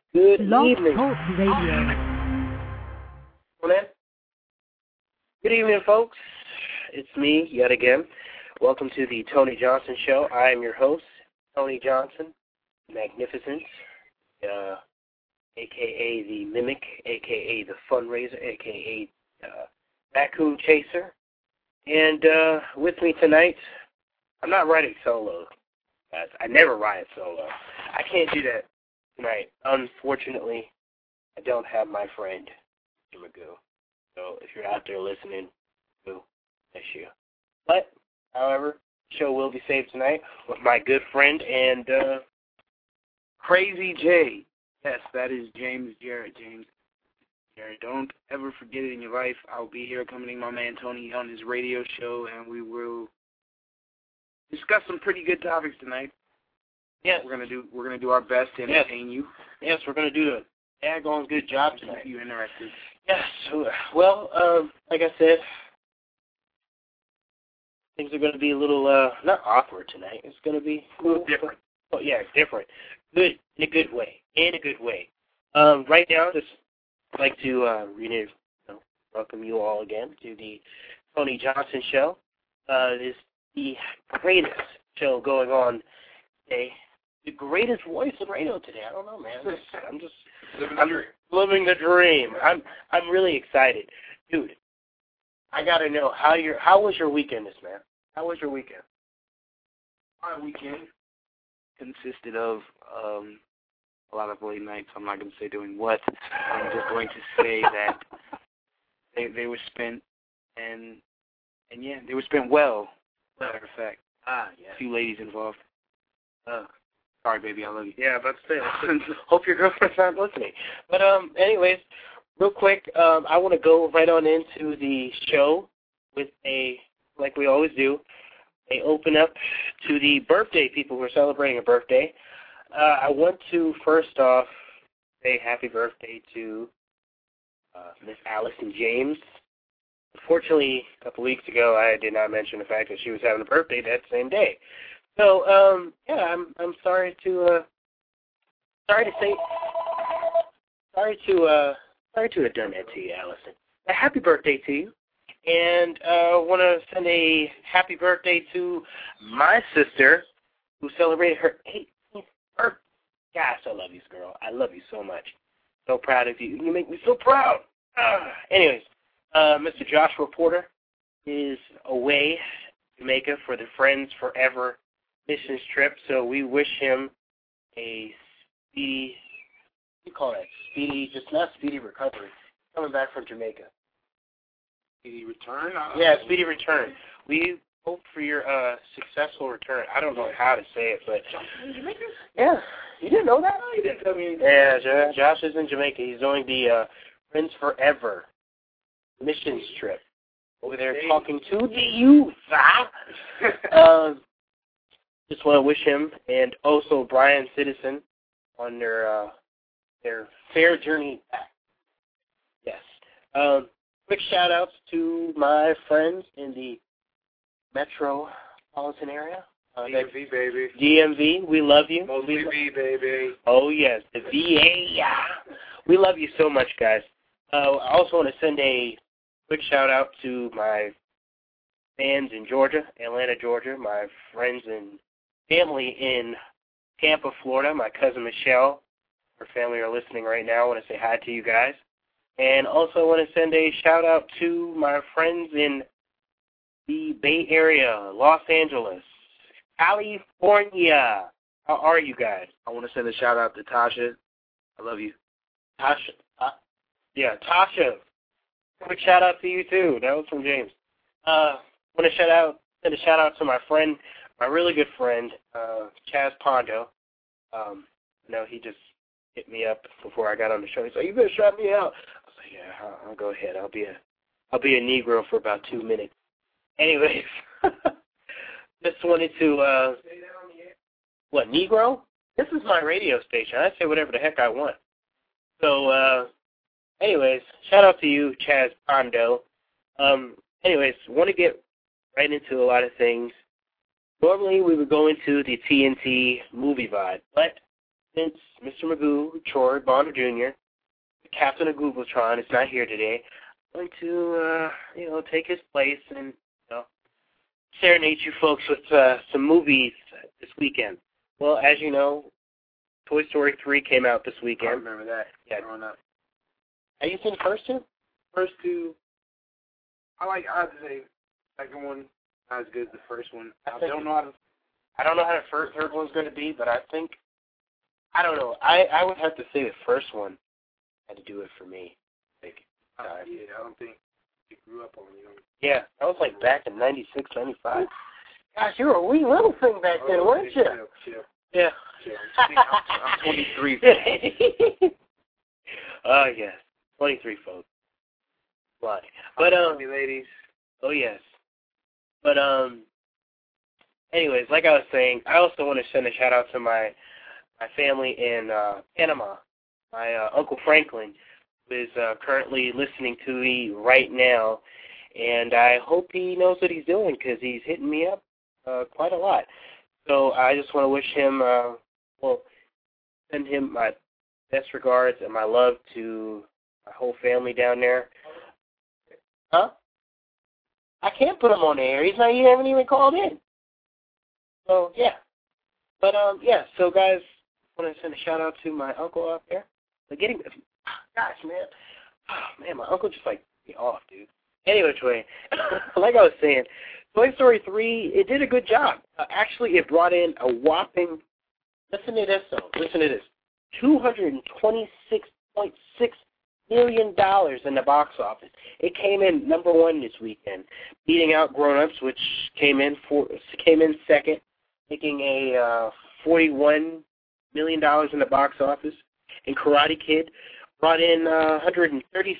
Good Blog evening. Talk Radio. Good evening, folks. It's me yet again. Welcome to the Tony Johnson Show. I am your host, Tony Johnson, Magnificent, a.k.a. the Mimic, a.k.a. the Fundraiser, a.k.a. Raccoon Chaser. And with me tonight, I'm not riding solo, guys. I never ride solo. I can't do that tonight. Unfortunately, I don't have my friend, Magoo. So if you're out there listening, Magoo, that's you. But, however, the show will be saved tonight with my good friend and Crazy J. Yes, that is James Jarrett. James Jarrett. Don't ever forget it in your life. I'll be here accompanying my man Tony on his radio show, and we will discuss some pretty good topics tonight. yes, We're gonna do our best to entertain you. yes, we're going to do a daggone good job tonight. Keep you interested. Yes, well, like I said, things are going to be a little, not awkward tonight. It's going to be a little different. Oh, yeah, different. Good, in a good way. Right now, just like to welcome you all again to the Tony Johnson Show. It is the greatest show going on today. The greatest voice in radio today. I don't know, man. I'm living the dream. I'm really excited, dude. I gotta know how was your weekend, man? How was your weekend? My weekend consisted of a lot of late nights. I'm not going to say doing what. I'm just going to say that they were spent, and yeah, they were spent well. Matter of fact, Yeah. a few ladies involved. Sorry, baby, I love you. Yeah, but still, hope your girlfriend's not listening. But anyways, real quick, I want to go right on into the show with like we always do, a open up to the birthday people who are celebrating a birthday. I want to first off say happy birthday to Miss Allison James. Unfortunately, a couple weeks ago, I did not mention the fact that she was having a birthday that same day. So, yeah, I'm sorry to admit that to you, Allison. A happy birthday to you, and want to send a happy birthday to my sister, who celebrated her 18th birthday. Gosh, I love you, girl. I love you so much. So proud of you. You make me so proud. Anyways, Mr. Joshua Porter is away in Jamaica for the Friends Forever missions trip, so we wish him a speedy, just not speedy recovery, coming back from Jamaica. Speedy return? Yeah, speedy return. We hope for your successful return. I don't know how to say it, but yeah, you didn't know that? No, you didn't tell me anything. Yeah, Josh is in Jamaica. He's doing the Friends Forever missions trip over there, talking to the youth. Just want to wish him and also Brian Citizen on their fair journey back. Yes. Quick shout-outs to my friends in the metropolitan area. DMV, baby. DMV, we love you. Mostly V, baby. Oh, yes, the VA. Yeah. We love you so much, guys. I also want to send a quick shout-out to my fans in Georgia, Atlanta, Georgia, my friends and family in Tampa, Florida. My cousin Michelle, her family are listening right now. I want to say hi to you guys. And also I want to send a shout-out to my friends in the Bay Area, Los Angeles, California. How are you guys? I want to send a shout-out to Tasha. I love you. Tasha. Tasha. Quick shout-out to you, too. That was from James. I want to send a shout-out to my friend, my really good friend, Chaz Pondo. He just hit me up before I got on the show. He's like, "You better shout me out." I was like, "Yeah, I'll go ahead. I'll be a Negro for about 2 minutes." Anyways, just wanted to what, Negro? This is my radio station. I say whatever the heck I want. So, anyways, shout out to you, Chaz Pondo. Anyways, want to get right into a lot of things. Normally we would go into the TNT movie vibe, but since Mr. Magoo, Troy Bonner Jr., the captain of Googletron, is not here today, I'm going to, take his place and, serenade you folks with some movies this weekend. Well, as you know, Toy Story 3 came out this weekend. I remember that. Yeah. Growing up. Have you seen the first two? First two, I'd say second one not as good as the first one. I don't know how the third one's going to be, but I don't know. I would have to say the first one had to do it for me. I don't think you grew up on it. Yeah, that was like back in 96, 95. Gosh, you were a wee little thing back then, weren't you? Chill. Yeah. I'm 23. Oh, yes. 23, folks. But, ladies. Oh, yes. But, anyways, like I was saying, I also want to send a shout-out to my family in Panama. My Uncle Franklin is currently listening to me right now, and I hope he knows what he's doing because he's hitting me up quite a lot. So I just want to wish him, send him my best regards and my love to my whole family down there. Huh? I can't put him on the air. He haven't even called in. So, yeah. But, so guys, I want to send a shout-out to my uncle out there. Gosh, man. Oh, man, my uncle just, me off, dude. Anyway, like I was saying, Toy Story 3, it did a good job. Actually, it brought in a whopping, listen to this, $226.6 million in the box office. It came in number one this weekend, beating out Grown Ups, which came in second, making a $41 million in the box office. And Karate Kid brought in $135.6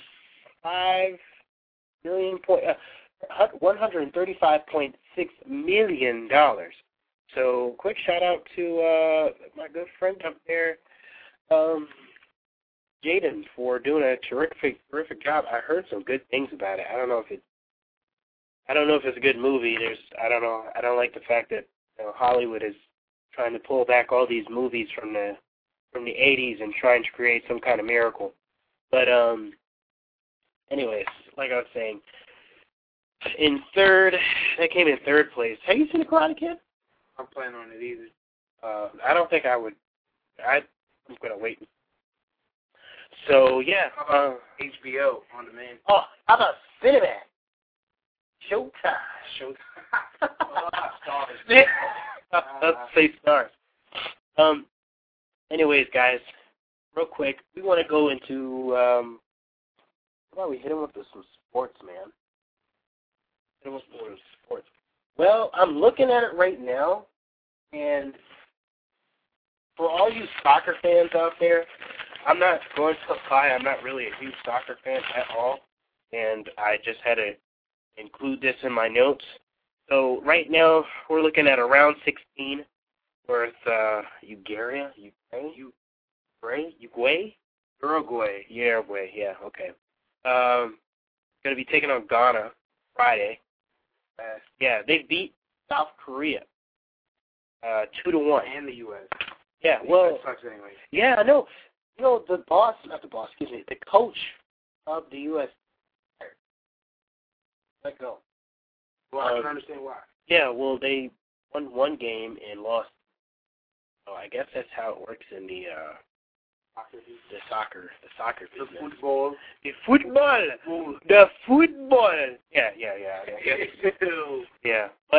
million. So, quick shout out to my good friend up there, Jaden, for doing a terrific job. I heard some good things about it. I don't know if it's a good movie. I don't like the fact that Hollywood is trying to pull back all these movies from the 80s and trying to create some kind of miracle. But anyways, like I was saying, that came in third place. Have you seen The Karate Kid? I'm planning on it either. I don't think I would. I'm gonna wait. So yeah, HBO on demand. Oh, how about Cinemax? Showtime. Stars. Let's say stars. Anyways, guys, real quick, we want to go into. How about we hit him with some sports, man? Hit him with some sports. Well, I'm looking at it right now, and for all you soccer fans out there, I'm not going to lie, I'm not really a huge soccer fan at all, and I just had to include this in my notes. So right now, we're looking at around 16 with Uruguay, yeah, okay. Going to be taking on Ghana Friday. Yeah, they beat South Korea 2-1. And the U.S. Yeah, the well, US sucks anyway. Yeah, I know. The coach of the U.S. let go. Well, I can understand why. Yeah, well, they won one game and lost. So I guess that's how it works in the soccer business. The football. The football. Yeah. Yeah, but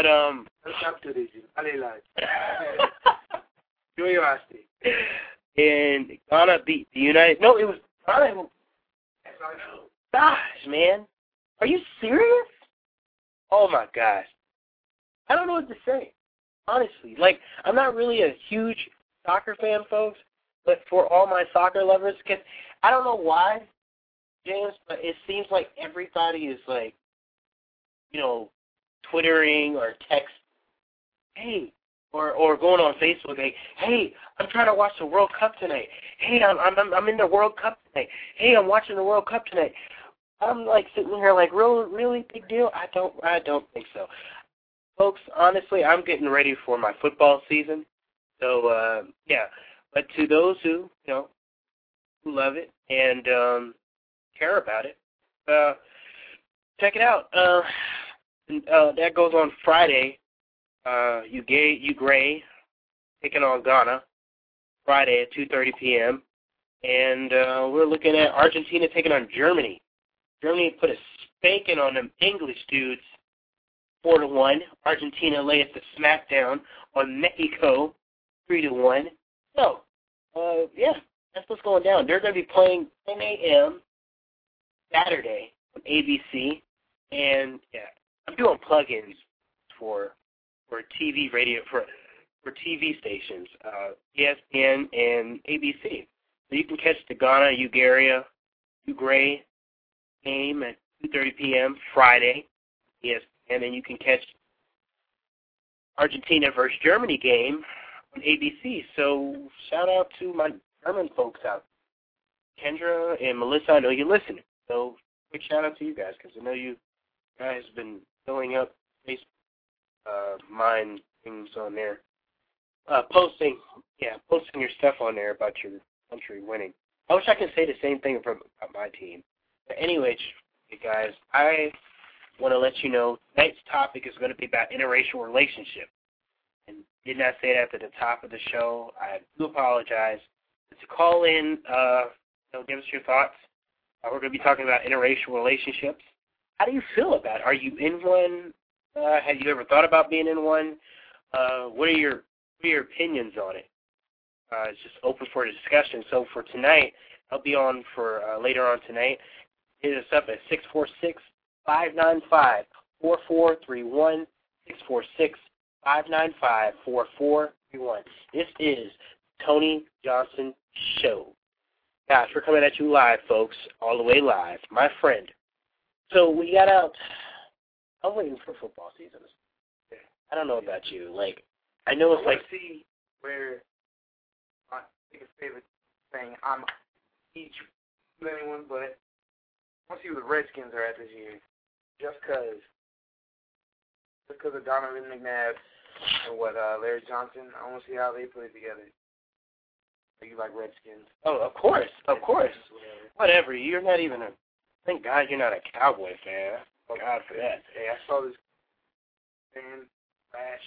and Ghana beat the United. No, it was Ghana. Gosh, man, are you serious? Oh my gosh, I don't know what to say. Honestly, I'm not really a huge soccer fan, folks. But for all my soccer lovers, because I don't know why, James, but it seems like everybody is Twittering or text, hey, or going on Facebook, like, hey, I'm trying to watch the World Cup tonight. Hey, I'm in the World Cup tonight. Hey, I'm watching the World Cup tonight. I'm sitting here really big deal. I don't think so, folks. Honestly, I'm getting ready for my football season. So yeah. But to those who, who love it and care about it, check it out. That goes on Friday. Uruguay taking on Ghana Friday at 2:30 p.m. And we're looking at Argentina taking on Germany. Germany put a spanking on them English dudes, 4-1. Argentina lays the smackdown on Mexico, 3-1. So, that's what's going down. They're going to be playing 10 a.m. Saturday on ABC, and I'm doing plugins for TV radio for TV stations, ESPN and ABC. So you can catch the Ghana Uruguay game at 2:30 p.m. Friday, ESPN, and you can catch Argentina versus Germany game on ABC. So shout out to my German folks out, Kendra and Melissa. I know you're listening. So quick shout out to you guys because I know you guys have been filling up Facebook mine things on there, posting your stuff on there about your country winning. I wish I could say the same thing about my team. But anyway, guys, I want to let you know tonight's topic is going to be about interracial relationships. And did not say that at the top of the show. I do apologize. To call in, give us your thoughts. We're going to be talking about interracial relationships. How do you feel about it? Are you in one? Have you ever thought about being in one? What are your opinions on it? It's just open for discussion. So for tonight, I'll be on for later on tonight. Hit us up at 646-595-4431, 646-595-4431. This is Tony Johnson Show. Gosh, we're coming at you live, folks, all the way live. My friend. So we got out. I'm waiting for football season. I don't know about you. Like, I know it's like. See where my biggest favorite thing. I'm each anyone, but I want to see where the Redskins are at this year. Just because of Donovan McNabb and Larry Johnson, I want to see how they put it together. You like Redskins? Oh, of course. Whatever. You're not even a. Thank God you're not a Cowboy fan. Thank God for that. Hey, I saw this fan crash.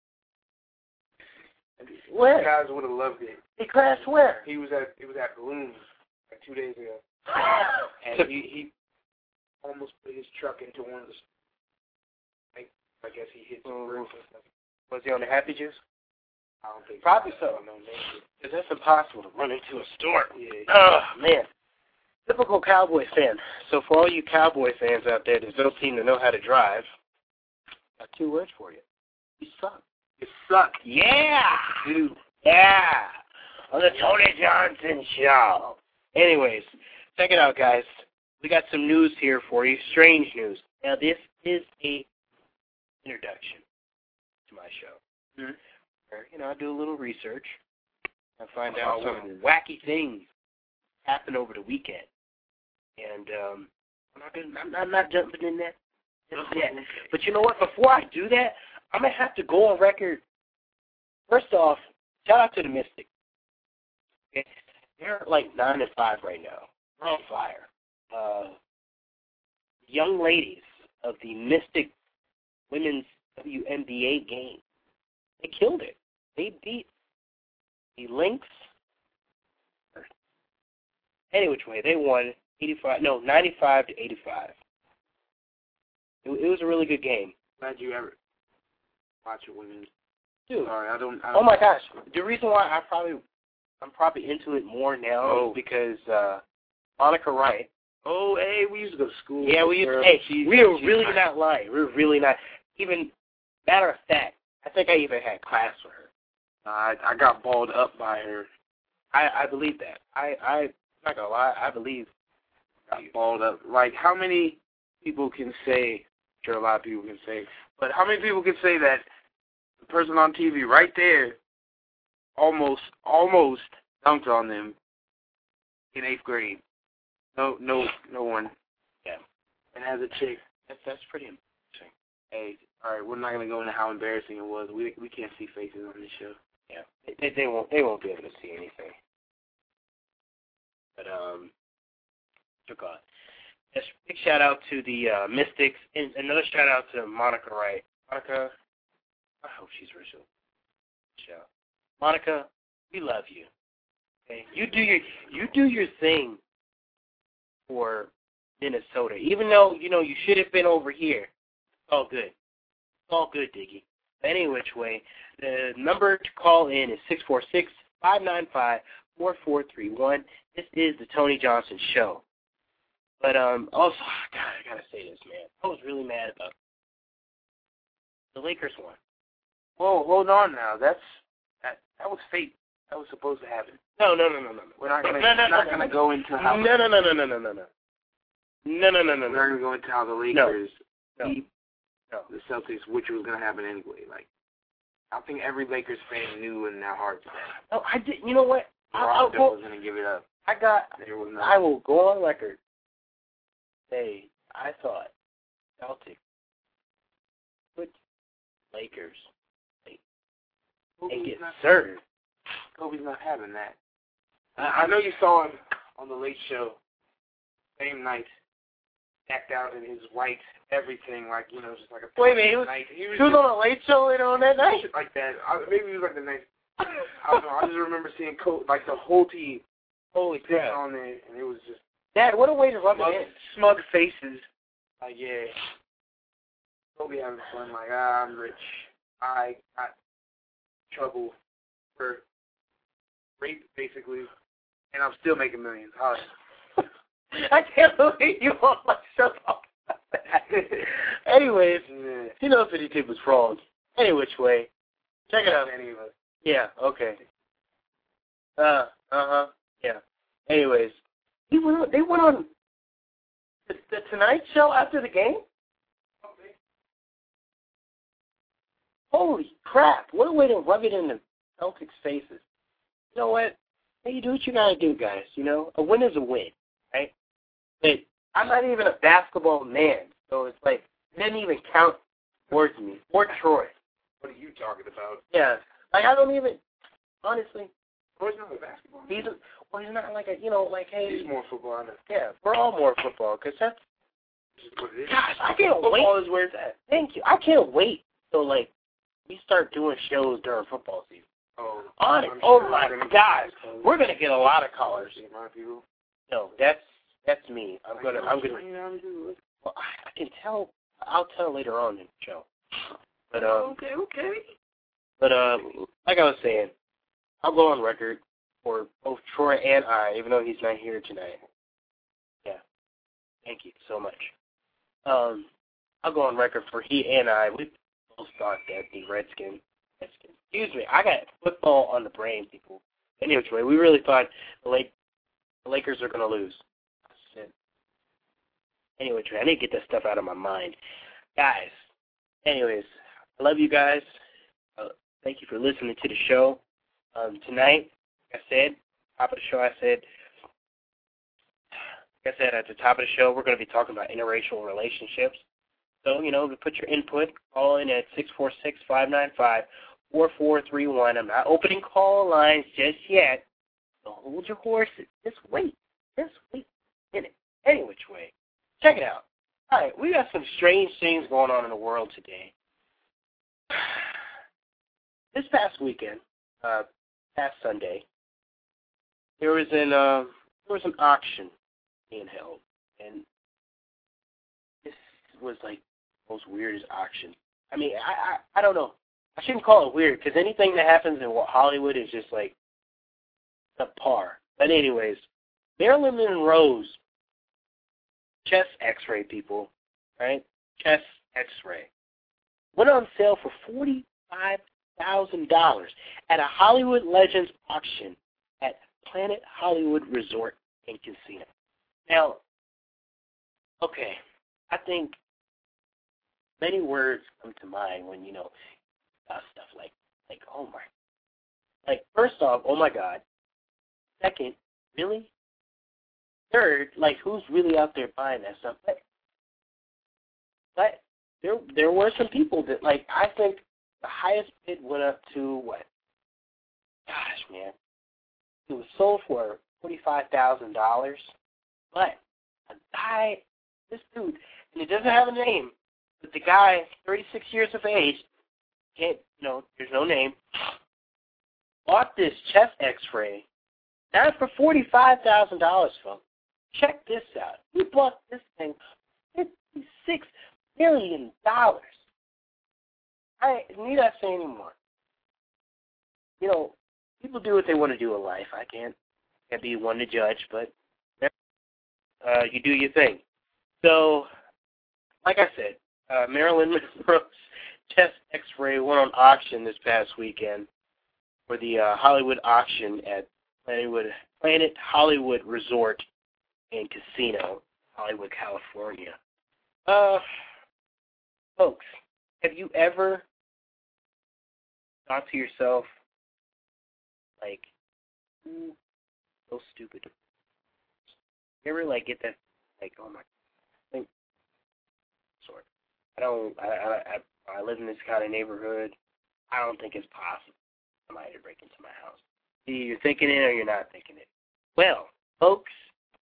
Where? You guys would have loved it. He crashed where? It was at Balloons like 2 days ago, and he almost put his truck into one of the. I guess he hit some bricks and stuff. Was he on the Happy Juice? I don't think Probably so. No, because that's impossible to run into a store. Yeah. Oh, man. Typical Cowboy fan. So for all you Cowboy fans out there that don't seem to know how to drive, I got 2 words for you. You suck. You suck. Yeah. Dude. Yeah. On the Tony Johnson Show. Anyways, check it out, guys. We got some news here for you. Strange news. Now, this is a introduction to my show. Mm-hmm. Where, I do a little research. I find out some wacky things happen over the weekend. And I'm not jumping in that. But you know what? Before I do that, I'm going to have to go on record. First off, shout out to the Mystic. Okay? They're like 9-5 right now. They're on fire. Young ladies of the Mystic Women's WNBA game, they killed it. They beat the Lynx. Any which way, they won 95 to 85. It was a really good game. Glad you ever watch a women's. Dude. Sorry, I don't. Oh my gosh! The reason why I'm probably into it more now is because Monica Wright. Oh, hey, we used to go to school. Yeah, we used to. Hey, we were really not lying. We were really not. Even matter of fact, I think I even had class with her. I got balled up by her. I believe that. I'm not gonna lie. I believe. Got balled up. Like, how many people can say? I'm sure a lot of people can say, but how many people can say that the person on TV right there almost dunked on them in 8th grade? No one. Yeah. And as a chick, that's pretty embarrassing. Hey, all right, we're not gonna go into how embarrassing it was. We can't see faces on this show. Yeah, they won't be able to see anything. But took on. Yes, big shout out to the Mystics, and another shout out to Monica Wright. Monica, I hope she's Rachel. Shout, Monica, we love you. Okay, you do your thing for Minnesota, even though you should have been over here. It's all good. It's all good, Diggy. Any which way, the number to call in is 646-595-4431. This is the Tony Johnson Show. But also, God, I gotta say this, man. I was really mad about the Lakers won. Whoa, hold on now. That was fate. That was supposed to happen. No. We're not gonna go into how. No. We're not gonna go into how the Lakers beat the Celtics, which was gonna happen anyway. Like, I think every Lakers fan knew in their hearts that. No, I did. You know what? I was gonna give it up. I will go on record. Say I thought Celtics put Lakers and get served. Kobe's not having that. I know you saw him on the Late Show, same night, decked out in his white everything, like, just like a. Wait a minute, he was on a Late Show later on that night? Shit like that. Maybe it was like the night. I don't know. I just remember seeing like the whole team. Holy crap! On there, and it was just. Dad, what a way to rub it in. Smug faces. Like, yeah. Kobe having fun. Like, I'm rich. I got trouble for rape, basically, and I'm still making millions. All right. I can't believe you want my show talk about that. Anyways, he knows that he did was wrong. Any which way. Check it out. Any of us. Yeah, okay. Yeah. Anyways, they went on the Tonight Show after the game? Okay. Holy crap. What a way to rub it in the Celtics' faces. You know what? Hey, you do what you gotta do, guys. A win is a win, right? But I'm not even a basketball man, so it's like, it didn't even count towards me, or Troy. What are you talking about? Yeah. Like, I don't even, honestly. Troy's not a basketball man. He's not like hey. He's more football, I know. Yeah, we're all more football, because that's. What it is. Gosh, I can't wait. Football is where it's at. Thank you. I can't wait till, we start doing shows during football season. Oh, my gosh. We're going to get a lot of callers. No, that's me. I'm going to. Well, I can tell. I'll tell later on in the show. But, okay. But, like I was saying, I'll go on record for both Troy and I, even though he's not here tonight. Yeah. Thank you so much. I'll go on record for he and I. We both thought that the Redskins. Excuse me. I got football on the brain, people. Anyway, we really thought the Lakers are going to lose. Anyway, I need to get that stuff out of my mind. Guys, anyways, I love you guys. Thank you for listening to the show. Tonight, like I said, top of the show, at the top of the show, we're going to be talking about interracial relationships. So, to put your input, call in at 646-595-4431. I'm not opening call lines just yet. So hold your horses. Just wait. Just wait a minute. Any which way. Check it out. All right, we got some strange things going on in the world today. This past weekend, past Sunday, there was an auction being held, and this was like the most weirdest auction. I mean, I don't know. I shouldn't call it weird because anything that happens in Hollywood is just like subpar. But anyways, Marilyn Monroe's chest X-ray, people, right? Chest X-ray went on sale for $45,000 at a Hollywood Legends auction at Planet Hollywood Resort and Casino. Now, okay, I think many words come to mind when stuff like oh my, first off, oh my God. Second, really? Third, who's really out there buying that stuff? But there were some people that, I think the highest bid went up to, what, gosh, man, it was sold for $45,000, but a guy, this dude, and it doesn't have a name, but the guy, 36 years of age, there's no name, bought this chest X-ray, not for $45,000, folks. Check this out. He bought this thing for $56 million. Need I say any more? People do what they want to do in life. I can't be one to judge, but you do your thing. So, like I said, Marilyn Monroe's chest X-ray went on auction this past weekend for the Hollywood auction at Planet Hollywood Resort and Casino, Hollywood, California. Folks, have you ever thought to yourself, like, so stupid? You ever, get that, oh my, sort. I live in this kind of neighborhood. I don't think it's possible for somebody to break into my house. Either you're thinking it or you're not thinking it. Well, folks,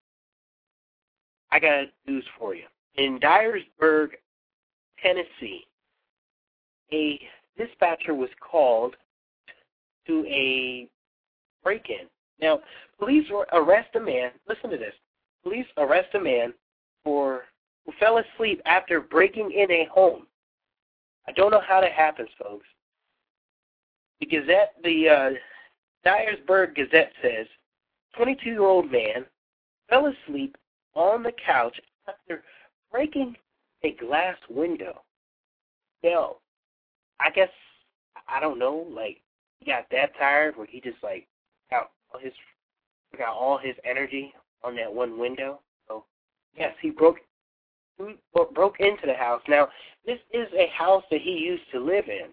I got news for you. In Dyersburg, Tennessee, a dispatcher was called to a break-in. Now, police arrest a man. Listen to this. Police arrest a man who fell asleep after breaking in a home. I don't know how that happens, folks. The Dyersburg Gazette says, 22-year-old man fell asleep on the couch after breaking a glass window. Now, I guess, I don't know, he got that tired where he just, got all his energy on that one window. So, yes, he broke into the house. Now, this is a house that he used to live in.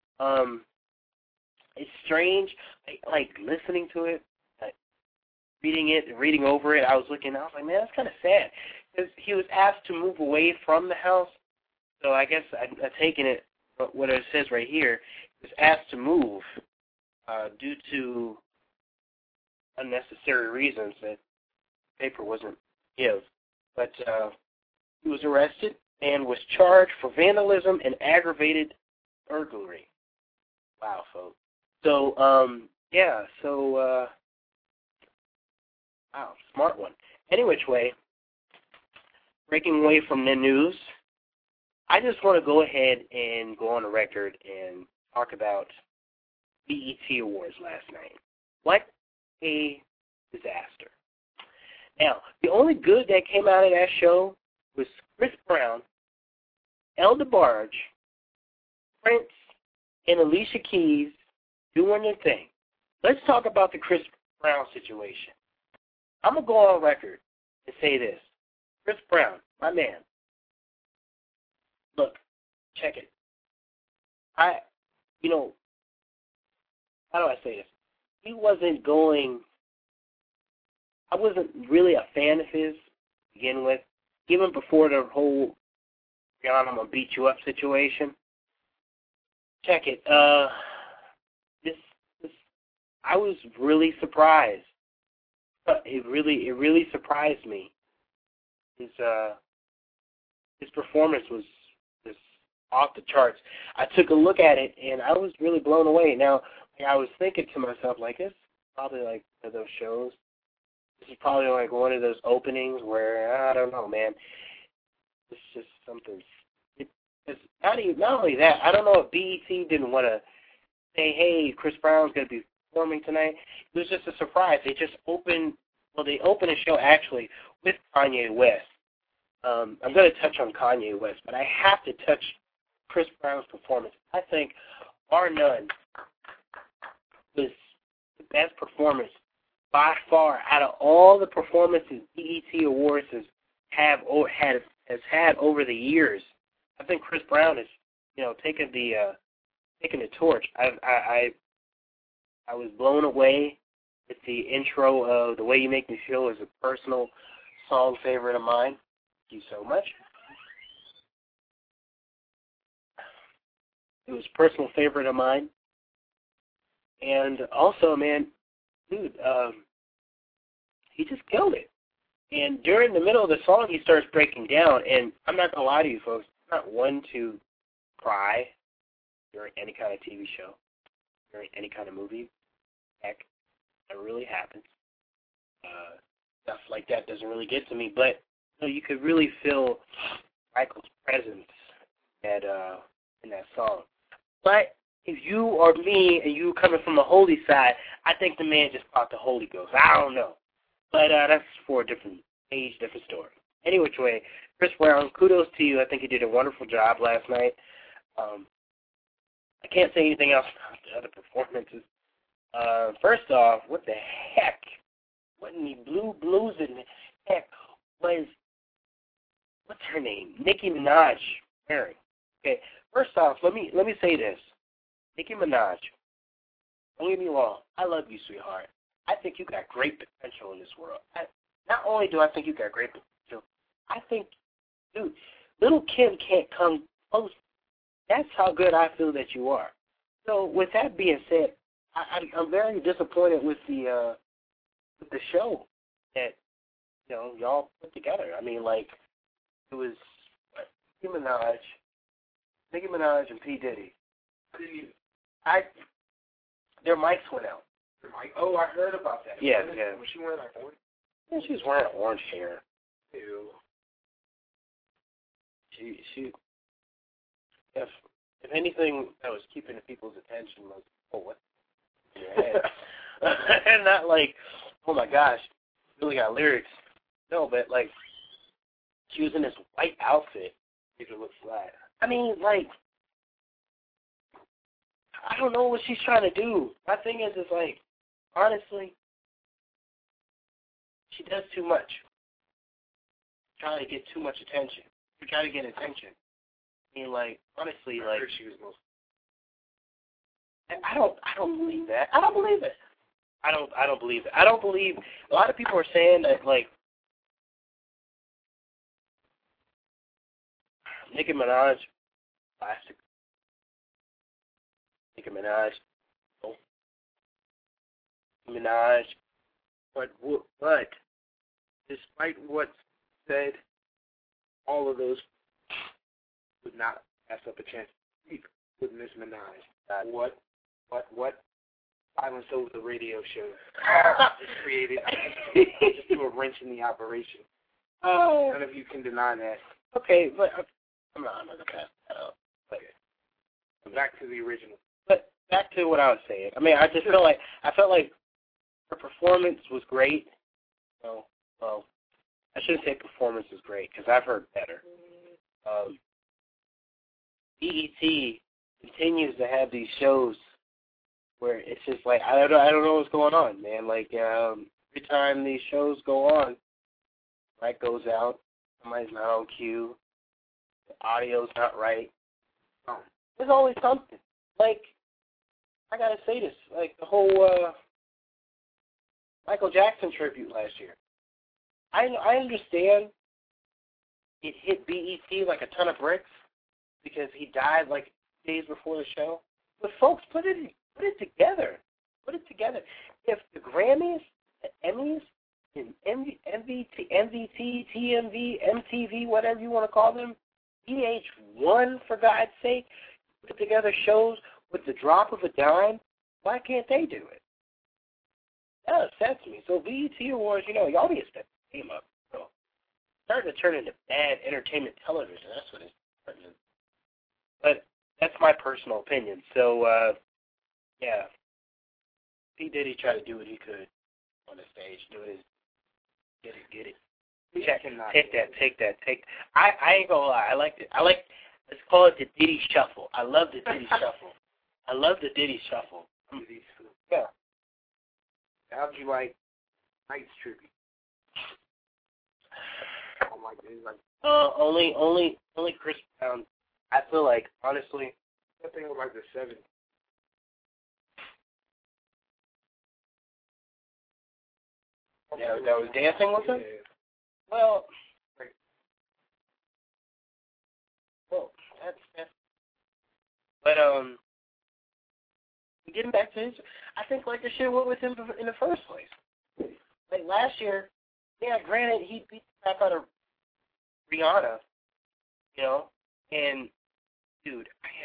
It's strange, listening to it, reading over it. I was like, man, that's kind of sad. Because he was asked to move away from the house. So I guess I'm taking it, what it says right here, he was asked to move due to unnecessary reasons that the paper wasn't give. But he was arrested and was charged for vandalism and aggravated burglary. Wow, folks. So, wow, smart one. Any which way, breaking away from the news, I just want to go ahead and go on the record and talk about BET Awards last night. What a disaster. Now, the only good that came out of that show was Chris Brown, El DeBarge, Prince, and Alicia Keys doing their thing. Let's talk about the Chris Brown situation. I'm going to go on record and say this. Chris Brown, my man, look, check it. How do I say this? I wasn't really a fan of his to begin with, even before the whole Rihanna, I'm going to beat you up situation. Check it. I was really surprised. It really surprised me. His performance was just off the charts. I took a look at it and I was really blown away. Now, I was thinking to myself, it's probably one of those shows. This is probably one of those openings where I don't know, man. It's just something. It's not only that. I don't know if BET didn't want to say, "Hey, Chris Brown's going to be performing tonight." It was just a surprise. They just opened. Well, they opened a show actually with Kanye West. I'm going to touch on Kanye West, but I have to touch Chris Brown's performance. I think, bar none, was the best performance by far out of all the performances BET Awards has had over the years. I think Chris Brown has, taken the torch. I was blown away with the intro of The Way You Make Me Feel is a personal song favorite of mine. Thank you so much. It was a personal favorite of mine. And also, man, dude, he just killed it. And during the middle of the song, he starts breaking down. And I'm not going to lie to you, folks. I'm not one to cry during any kind of TV show, during any kind of movie. Heck, that really happens. Stuff like that doesn't really get to me. But you could really feel Michael's presence in that song. But if you are me and you coming from the holy side, I think the man just caught the Holy Ghost. I don't know. But that's for a different age, different story. Any which way, Chris Brown, kudos to you. I think you did a wonderful job last night. I can't say anything else about the other performances. First off, what the heck? What in the blues in the heck was, what's her name? Nicki Minaj wearing? Okay, first off, let me say this. Nicki Minaj, don't get me wrong, I love you, sweetheart. I think you got great potential in this world. Not only do I think you got great potential, I think, dude, Little Kim can't come close. That's how good I feel that you are. So with that being said, I'm very disappointed with the show that y'all put together. I mean, like, it was Nicki Minaj and P. Diddy. Their mics went out. Oh, I heard about that. Yeah. Was she wearing like orange? Yeah, she was wearing orange hair. Ew. She if anything that was keeping the people's attention was, what in your head? And not like, oh my gosh, really got lyrics. No, but like, she was in this white outfit. Made her look flat. I mean, like, I don't know what she's trying to do. My thing is like, honestly, she does too much. Trying to get too much attention. You're trying to get attention. I mean, like, honestly, like, she was most. I don't believe that. I don't believe it. I don't believe it. I don't believe. A lot of people are saying that, like, Nicki Minaj, plastic. Nicki Minaj, But despite what's said, all of those would not pass up a chance to speak with Miss Minaj. What Silence Over the Radio show is created just to a wrench in the operation. None of you can deny that. Okay, but I'm not going to pass that up. But back to the original. But back to what I was saying. I mean, I felt like her performance was great. Well, I shouldn't say performance was great because I've heard better. BET continues to have these shows where it's just like I don't know what's going on, man. Like every time these shows go on, light goes out, somebody's not on cue, the audio's not right. There's always something. Like, I gotta say this, like the whole Michael Jackson tribute last year. I understand it hit BET like a ton of bricks because he died like days before the show. But folks, put it together. Put it together. If the Grammys, the Emmys, and MVT, TMV, MTV, whatever you want to call them, VH1, for God's sake, put together shows with the drop of a dime, why can't they do it? That upsets me. So BET Awards, y'all need to step the game up. Starting to turn into bad entertainment television. That's what it's starting to. But that's my personal opinion. So, yeah. P. Diddy tried to do what he could on the stage. Do it. Get it. Take that. I ain't gonna lie. I liked it. Let's call it the Diddy Shuffle. I love the Diddy Shuffle. Yeah. How'd you like Night's tribute? Oh my God, only Chris Brown. I feel like, honestly, that thing was like the 70s. Yeah, that was dancing with him? Yeah. Well, that's but getting back to his, I think like the shit went with him in the first place. Like last year, yeah, granted he beat the crap out of Rihanna, you know, and dude,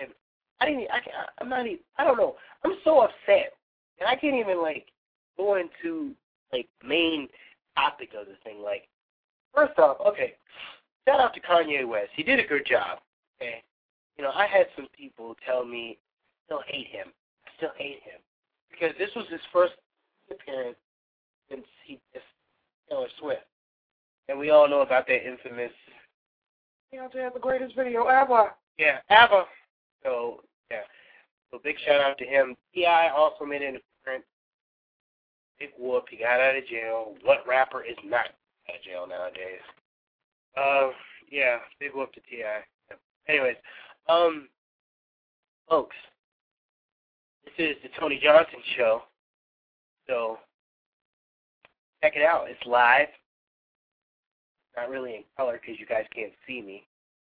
I don't know. I'm so upset, and I can't even like go into like main topic of the thing. Like, first off, okay, shout out to Kanye West. He did a good job. Okay, you know, I had some people tell me I still hate him. I still hate him because this was his first appearance since he just Taylor Swift, and we all know about that infamous. You know, they have the greatest video ever. Yeah, ever. So, yeah. So, big shout out to him. T.I. also made an appearance. Big whoop. He got out of jail. What rapper is not out of jail nowadays? Yeah, big whoop to T.I. Anyways, folks, this is the Tony Johnson Show. So, check it out. It's live. Not really in color because you guys can't see me.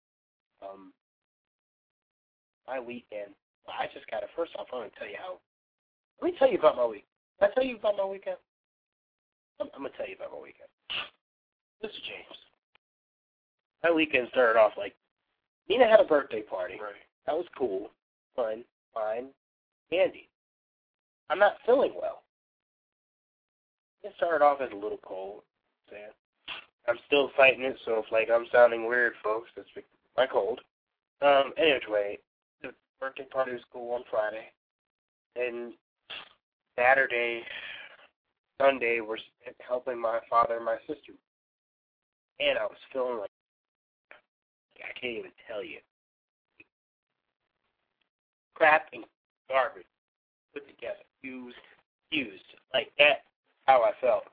My weekend. Well, I just got it. First off, I'm going to tell you how. Let me tell you about my week. Can I tell you about my weekend? I'm going to tell you about my weekend. This is James. My weekend started off like, Nina had a birthday party. Right. That was cool, fun, fine, dandy. I'm not feeling well. It started off as a little cold. I'm still fighting it, so if like I'm sounding weird, folks, that's because of my cold. Anyway, the birthday party was cool on Friday, and Saturday, Sunday, we're helping my father and my sister, and I was feeling like I can't even tell you, crap and garbage put together, fused, like that. How I felt.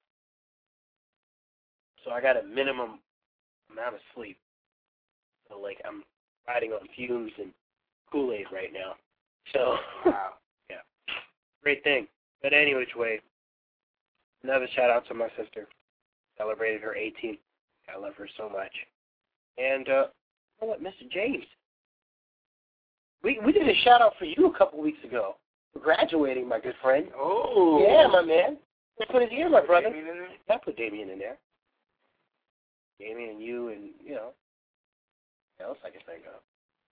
So I got a minimum amount of sleep. So, like, I'm riding on fumes and Kool-Aid right now. So, wow. Yeah. Great thing. But any which way, another shout-out to my sister. Celebrated her 18th. I love her so much. And, you know what, Mr. James, we did a shout-out for you a couple weeks ago for graduating, my good friend. Oh. Yeah, my man. Put it here, my brother. I put Damien in there. Damien and you and, you know, what else I can think of.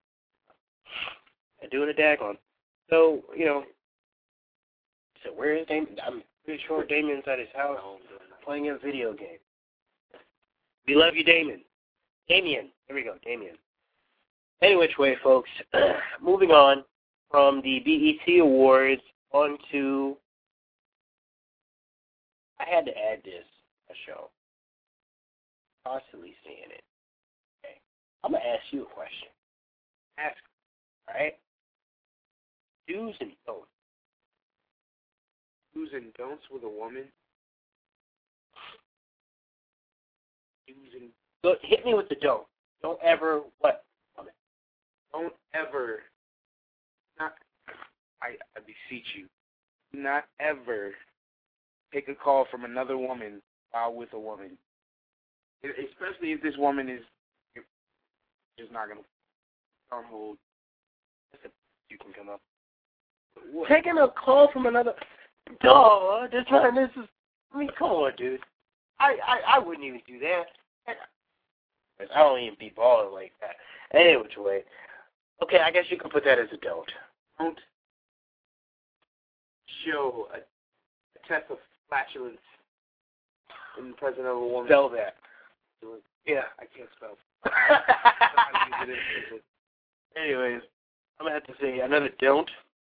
And doing a daggone. So, you know, so where is Damien? I'm pretty sure Damien's at his house playing a video game. We love you, Damien. Damien. There we go, Damien. Any which way, folks, moving on from the BET Awards on to, I had to add this, a show. Constantly seeing it. Okay. I'm going to ask you a question. Ask, all right? Do's and don'ts. Do's and don'ts with a woman? Do's and... So hit me with the don't. Don't ever, what? Don't ever, not, I beseech you, do not ever take a call from another woman while with a woman. Especially if this woman is just not going to hold. You can come up. What? Taking a call from another, duh, this is, I mean, come on, dude. I wouldn't even do that. I don't even be balling like that. Anyway, which way. Okay, I guess you can put that as a don't. Don't show a test of flatulence in the presence of a woman. Spell that. Yeah, I can't spell. Anyways, I'm going to have to say another don't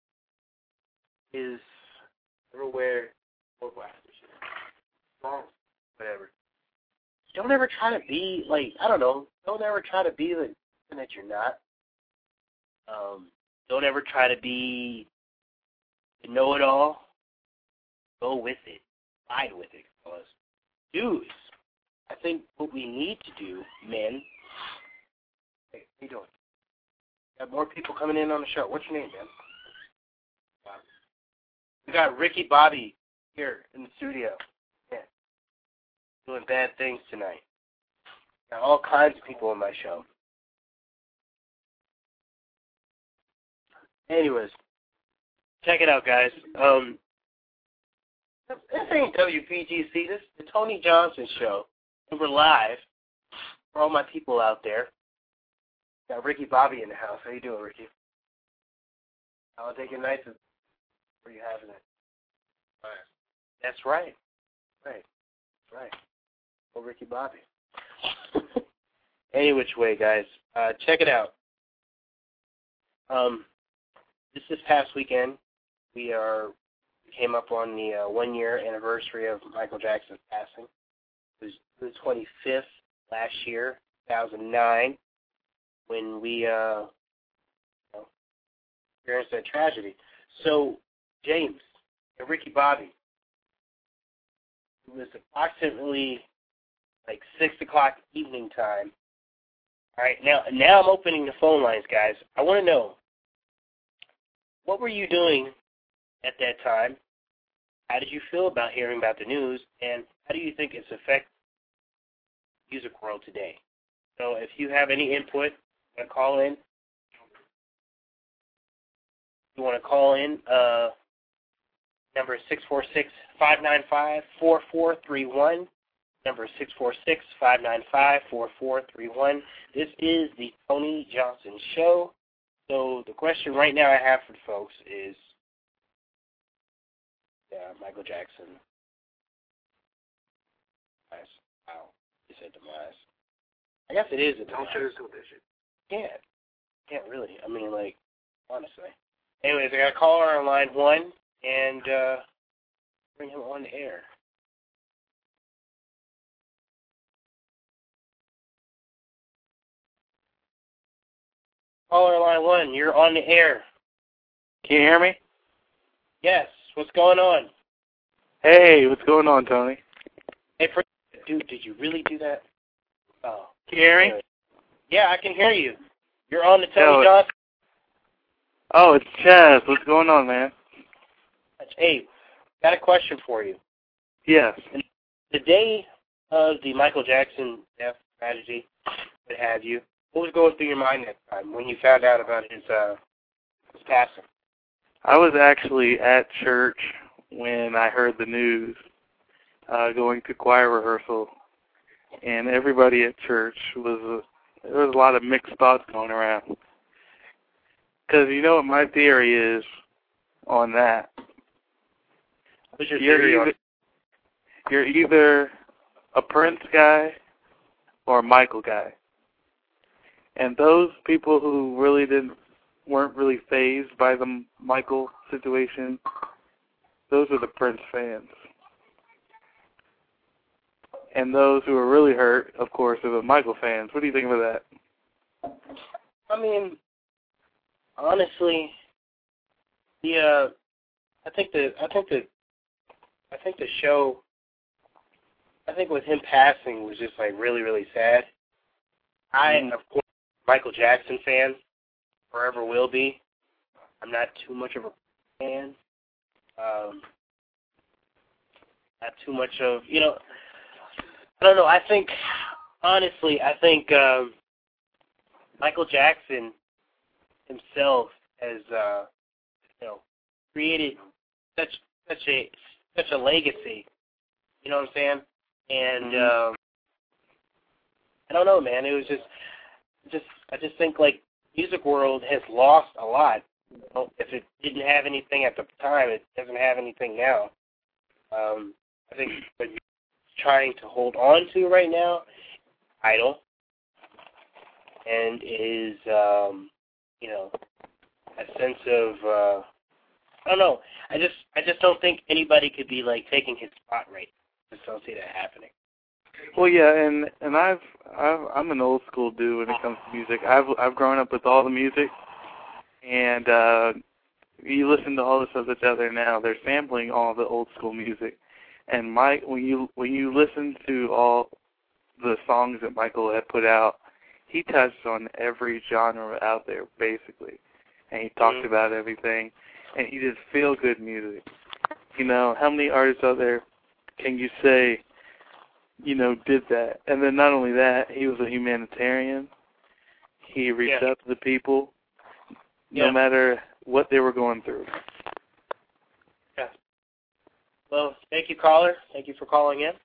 is never wear more glasses. Wrong. Whatever. Don't ever try to be, like, I don't know, don't ever try to be the person that you're not. Don't ever try to be the know-it-all. Go with it. Ride with it, fellas. Dudes, I think what we need to do, men, hey, how you doing? Got more people coming in on the show. What's your name, man? We got Ricky Bobby here in the studio. Yeah. Doing bad things tonight. Got all kinds of people on my show. Anyways, check it out, guys. This ain't WPGC. This is the Tony Johnson Show. And we're live for all my people out there. Got Ricky Bobby in the house. How you doing, Ricky? I'll take it nice. Where you having it? Nice. That's right. Right. Oh, Ricky Bobby. Any which way, guys. Check it out. This past weekend, we came up on the 1-year anniversary of Michael Jackson's passing. It was the 25th last year, 2009, when we experienced that tragedy. So, James and Ricky Bobby, it was approximately like 6 o'clock evening time. All right, now I'm opening the phone lines, guys. I want to know, what were you doing at that time? How did you feel about hearing about the news? And how do you think it's affected the music world today? So if you have any input, call in. You want to call in, number is 646-595-4431. Number is 646-595-4431. This is the Tony Johnson Show. So the question right now I have for the folks is, Michael Jackson. Wow. You said demise. I guess it is a demise. Don't sugarcoat this shit. Can't really. I mean, like, honestly. Anyways, I got a caller on line 1, and bring him on the air. Caller line 1, you're on the air. Can you hear me? Yes. What's going on? Hey, what's going on, Tony? Hey, dude, did you really do that? Oh. Can you hear me? Yeah, I can hear you. You're on the Tony Johnson. Oh, it's Chaz. What's going on, man? Hey, got a question for you. Yes. The day of the Michael Jackson death tragedy, what have you, what was going through your mind that time when you found out about his passing? I was actually at church when I heard the news, going to choir rehearsal, and everybody at church there was a lot of mixed thoughts going around. Because you know what my theory is on that? What's your theory on? You're either a Prince guy or a Michael guy. And those people who weren't really fazed by the Michael situation, those are the Prince fans. And those who are really hurt, of course, are the Michael fans. What do you think of that? I mean, honestly, I think the show, I think with him passing was just like really, really sad. I, of course, Michael Jackson fan, forever will be. I'm not too much of a fan. Not too much of, I don't know. I think, honestly, Michael Jackson himself has, created such a legacy. You know what I'm saying? And I don't know, man. It was I just think like music world has lost a lot. If it didn't have anything at the time, it doesn't have anything now. I think what you're trying to hold on to right now, Idol, and is a sense of I don't know. I just don't think anybody could be like taking his spot right. I just don't see that happening. Well, yeah, and I'm an old school dude when it comes to music. I've grown up with all the music, and you listen to all the stuff that's out there now. They're sampling all the old school music, and when you listen to all the songs that Michael had put out, he touched on every genre out there basically, and he talked about everything, and he did feel good music. How many artists out there can you say? Did that. And then not only that, he was a humanitarian. He reached out to the people, no matter what they were going through. Well, thank you, caller. Thank you for calling in.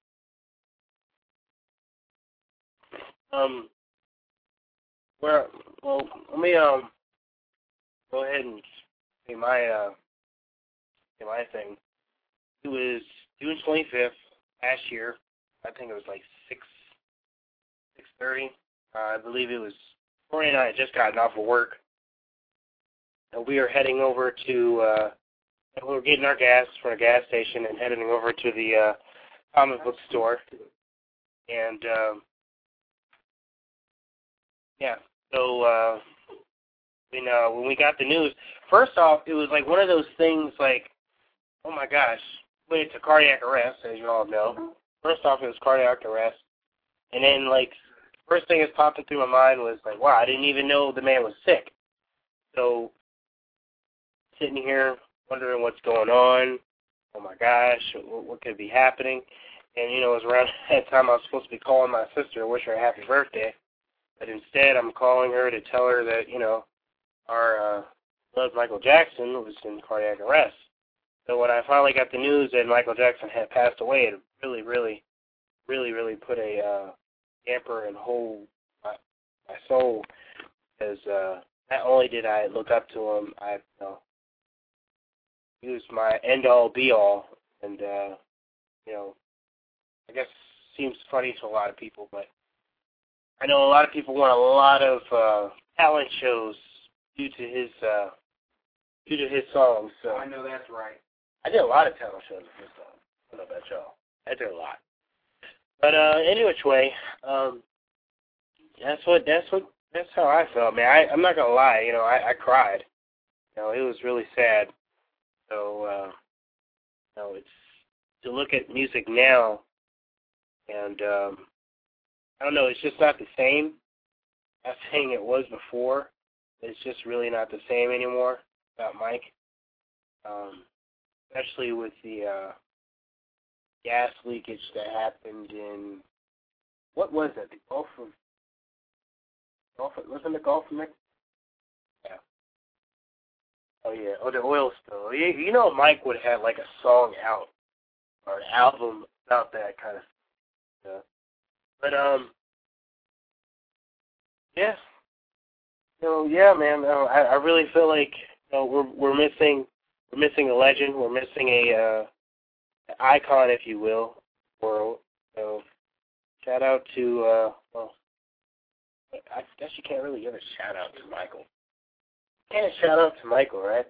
Let me go ahead and say my thing. It was June 25th last year. I think it was like 6:30. I believe it was. Corey and I had just gotten off of work, and we were heading over to. We were getting our gas from a gas station and heading over to the comic book store. And yeah, so when we got the news, first off, it was like one of those things like, oh my gosh, went into cardiac arrest, as you all know. First off, it was cardiac arrest, and then like first thing that popped through my mind was like, wow, I didn't even know the man was sick. So sitting here wondering what's going on. Oh my gosh, what could be happening? And you know, it was around that time I was supposed to be calling my sister and wish her a happy birthday, but instead I'm calling her to tell her that our beloved Michael Jackson was in cardiac arrest. So when I finally got the news that Michael Jackson had passed away, it really put a damper and hold my soul, because not only did I look up to him, he was my end-all, be-all, and I guess it seems funny to a lot of people, but I know a lot of people want a lot of talent shows due to his songs. So I know that's right. I did a lot of talent shows with his songs. I don't know about y'all. I did a lot. But any which way, that's how I felt, man. I'm not gonna lie, I cried. It was really sad. So it's to look at music now, and I don't know, it's just not the same. I'm not saying it was before, but it's just really not the same anymore about Mike. Especially with the gas leakage that happened in, what was it? The Gulf of wasn't the Gulf of Mexico? Yeah. Oh yeah. Oh, the oil spill. Mike would have like a song out or an album about that kind of stuff. But yeah. Yeah, man. I really feel like we're missing a legend. We're missing an icon, if you will, world. So shout out to I guess you can't really give a shout out to Michael. You can't shout out to Michael, right?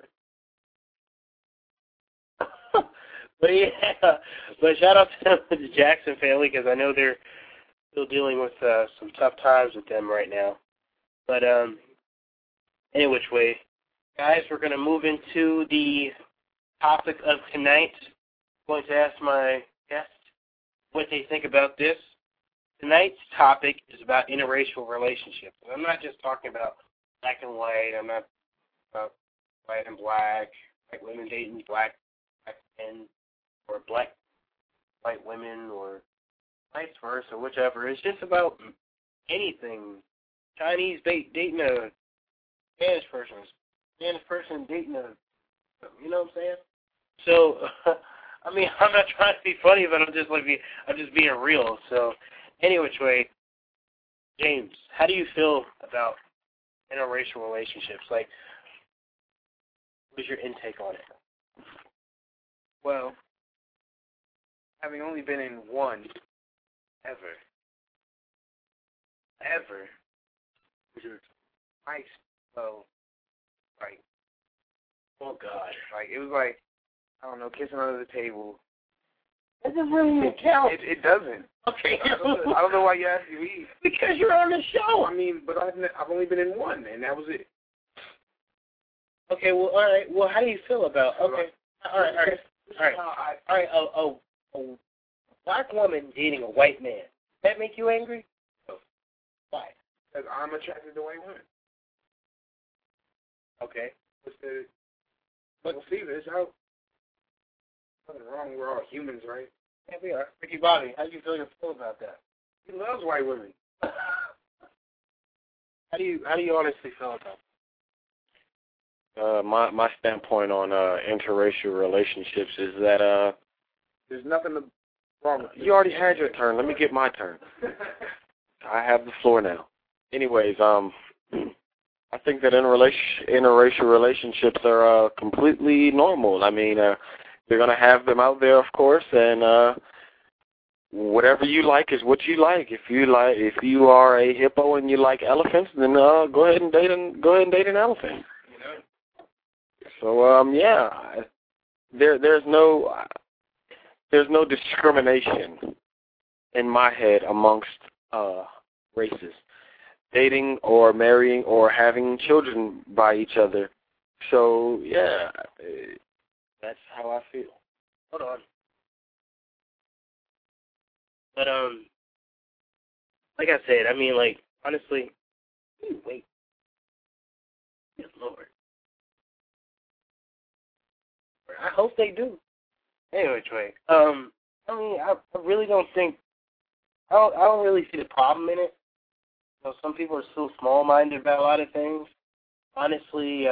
But yeah, but shout out to the Jackson family, because I know they're still dealing with some tough times with them right now. But any which way, guys, we're going to move into the topic of tonight. I'm going to ask my guests what they think about this. Tonight's topic is about interracial relationships. And I'm not just talking about black and white. I'm not about white and black women dating black men, or black white women, or vice versa, whichever. It's just about anything. Chinese dating a Spanish person, Spanish person dating a, you know what I'm saying? So, I mean, I'm not trying to be funny, but I'm just being real. So, any which way, James, how do you feel about interracial relationships? Like, what's your intake on it? Well, having only been in one, ever, Oh, God. Like, it was like, I don't know, kissing under the table. That doesn't really count. It doesn't. Okay. I don't know why you asked me. Because you're on the show. I mean, but I've only been in one, and that was it. Okay, well, all right. Well, how do you feel about, okay. All right. A black woman dating a white man. Does that make you angry? No. Why? Because I'm attracted to white women. Okay. Let's see this out. Nothing wrong. We're all humans, right? Yeah, we are. Ricky Bobby, how do you feel about that? He loves white women. How do you honestly feel about that? My standpoint on interracial relationships is that There's nothing wrong with it. You already had your turn. Let me get my turn. I have the floor now. Anyways, I think that interracial relationships are completely normal. I mean, you're going to have them out there, of course, and whatever you like is what you like. If you are a hippo and you like elephants, then go ahead and date an elephant. So there's no discrimination in my head amongst races, dating or marrying or having children by each other. So yeah, that's how I feel. Hold on. But like I said, I mean, like, honestly, wait. Good Lord. I hope they do. Anyway, Trey. I mean, I really don't think. I don't really see the problem in it. You know, some people are so small-minded about a lot of things. Honestly,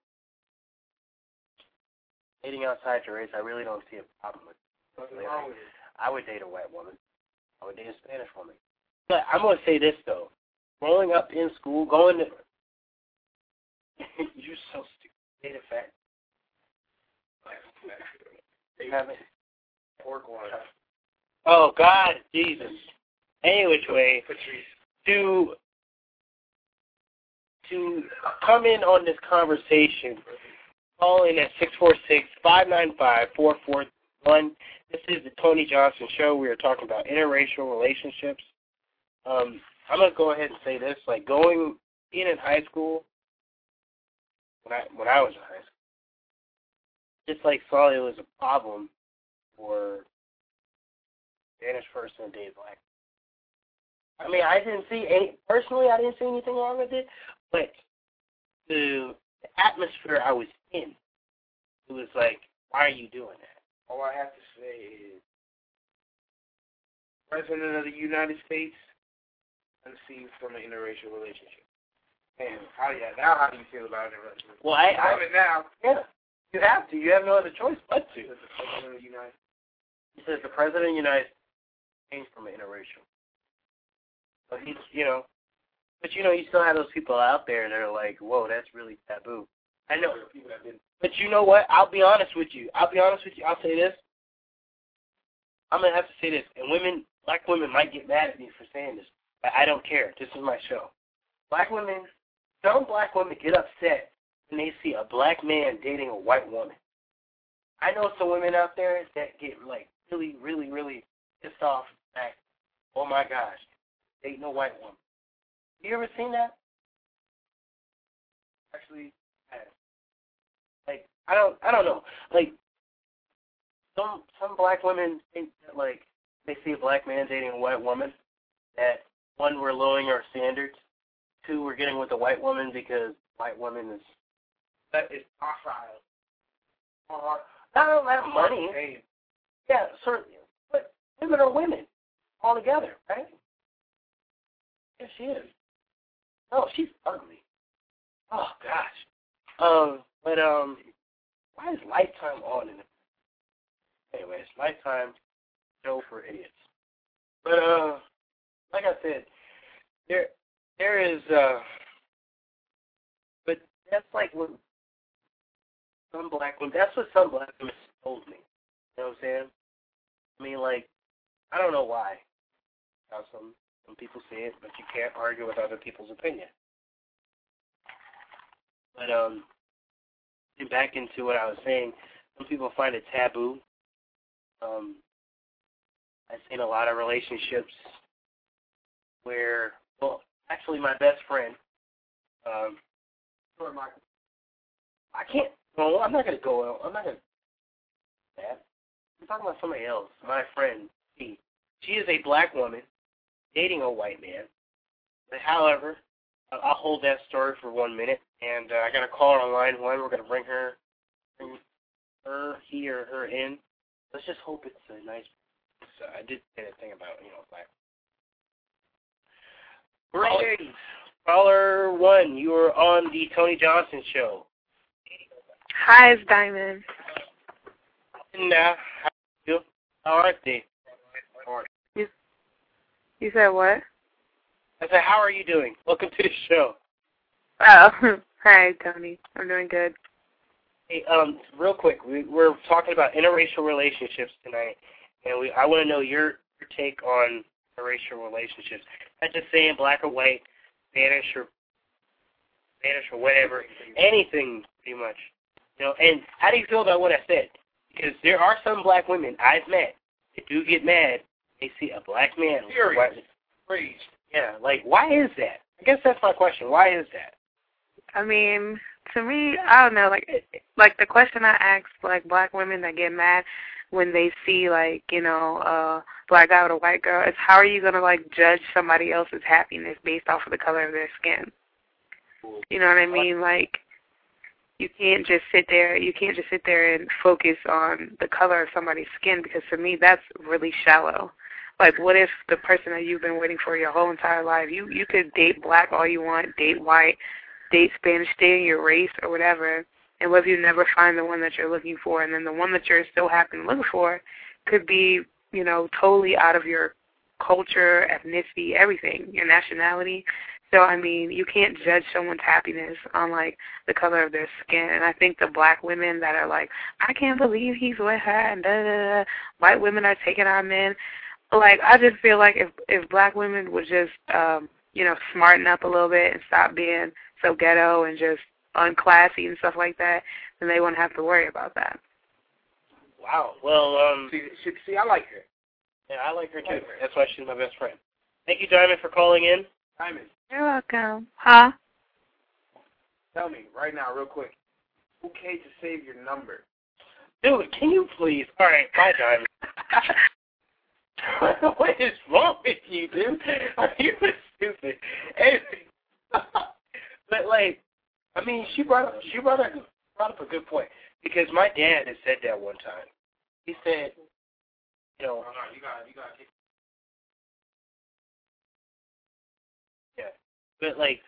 dating outside your race, I really don't see a problem with it. Nothing wrong with it. I would date a white woman. I would date a Spanish woman. But I'm going to say this, though. Growing up in school, going to... You're so stupid. Date a fat. You haven't? Pork one. Oh, God, Jesus. Anyway, Trey, to come in on this conversation, call in at 646-595-4431. This is the Tony Johnson Show. We are talking about interracial relationships. I'm going to go ahead and say this. Like, going in high school, when I was in high school, just like saw it was a problem for Spanish person to date black. I mean, I didn't see anything wrong with it, but the atmosphere I was in, it was like, why are you doing that? All I have to say is, President of the United States conceived from an interracial relationship. And how do you feel about it? Well, I it now. Yeah, you have to. You have no other choice but to. The President of the United States. He says the President of the United States came from an interracial. But he's, but you still have those people out there that are like, whoa, that's really taboo. I know. But you know what? I'll be honest with you. I'll say this. I'm going to have to say this. And black women might get mad at me for saying this, but I don't care. This is my show. Some black women get upset when they see a black man dating a white woman. I know some women out there that get, like, really, really, really pissed off that, oh, my gosh, dating a white woman. You ever seen that? Actually, like, I don't know. Like, some black women think that, like, they see a black man dating a white woman, that, one, we're lowering our standards, two, we're getting with a white woman because white woman is docile. I don't have money. Hey. Yeah, certainly. But women are women altogether, right? Yeah, she is. Oh, she's ugly. Oh, gosh. But why is Lifetime on in it? Anyways, Lifetime show for idiots. But, like I said, there is, but that's like what some black women, that's what some black women told me. You know what I'm saying? I mean, like, I don't know why. How some people say it, but you can't argue with other people's opinion. But, getting back into what I was saying, some people find it taboo. I've seen a lot of relationships where, well, actually my best friend, I can't, well, I'm not going to go, I'm not going to, I'm talking about somebody else, my friend, she is a black woman dating a white man. But however, I'll hold that story for 1 minute, and I got a caller on line one. We're going to bring he or her in. Let's just hope it's a nice. I did say a thing about black. Great. Caller one, you are on the Tony Johnson Show. Hi, it's Diamond. And how are you? How are you? You said what? I said, how are you doing? Welcome to the show. Oh, hi, Tony. I'm doing good. Hey, real quick, we're talking about interracial relationships tonight, and I want to know your take on interracial relationships. Not just saying black or white, Spanish or whatever, anything pretty much. You know, and how do you feel about what I said? Because there are some black women I've met that do get mad. They see a black man. Praise. Yeah, like, why is that? I guess that's my question. Why is that? I mean, to me, I don't know, like the question I ask, like, black women that get mad when they see, like, you know, a black guy with a white girl, is how are you going to, like, judge somebody else's happiness based off of the color of their skin? You know what I mean? Like, you can't just sit there and focus on the color of somebody's skin, because to me, that's really shallow. Like, what if the person that you've been waiting for your whole entire life, you could date black all you want, date white, date Spanish, stay in your race or whatever, and what if you never find the one that you're looking for, and then the one that you're still happen to look for could be, you know, totally out of your culture, ethnicity, everything, your nationality. So, I mean, you can't judge someone's happiness on, like, the color of their skin. And I think the black women that are like, I can't believe he's with her, and da-da-da, white women are taking our men. Like, I just feel like if black women would just, you know, smarten up a little bit and stop being so ghetto and just unclassy and stuff like that, then they wouldn't have to worry about that. Wow. Well, See, I like her. yeah, I like her too. That's why she's my best friend. Thank you, Diamond, for calling in. Diamond, You're welcome. Huh? tell me right now, real quick. Okay to save your number. Dude, can you please? All right, bye, Diamond. What is wrong with you, dude? You are stupid. But like, I mean, she brought up a good point, because my dad has said that one time. He said, you know, you got to. yeah, but like,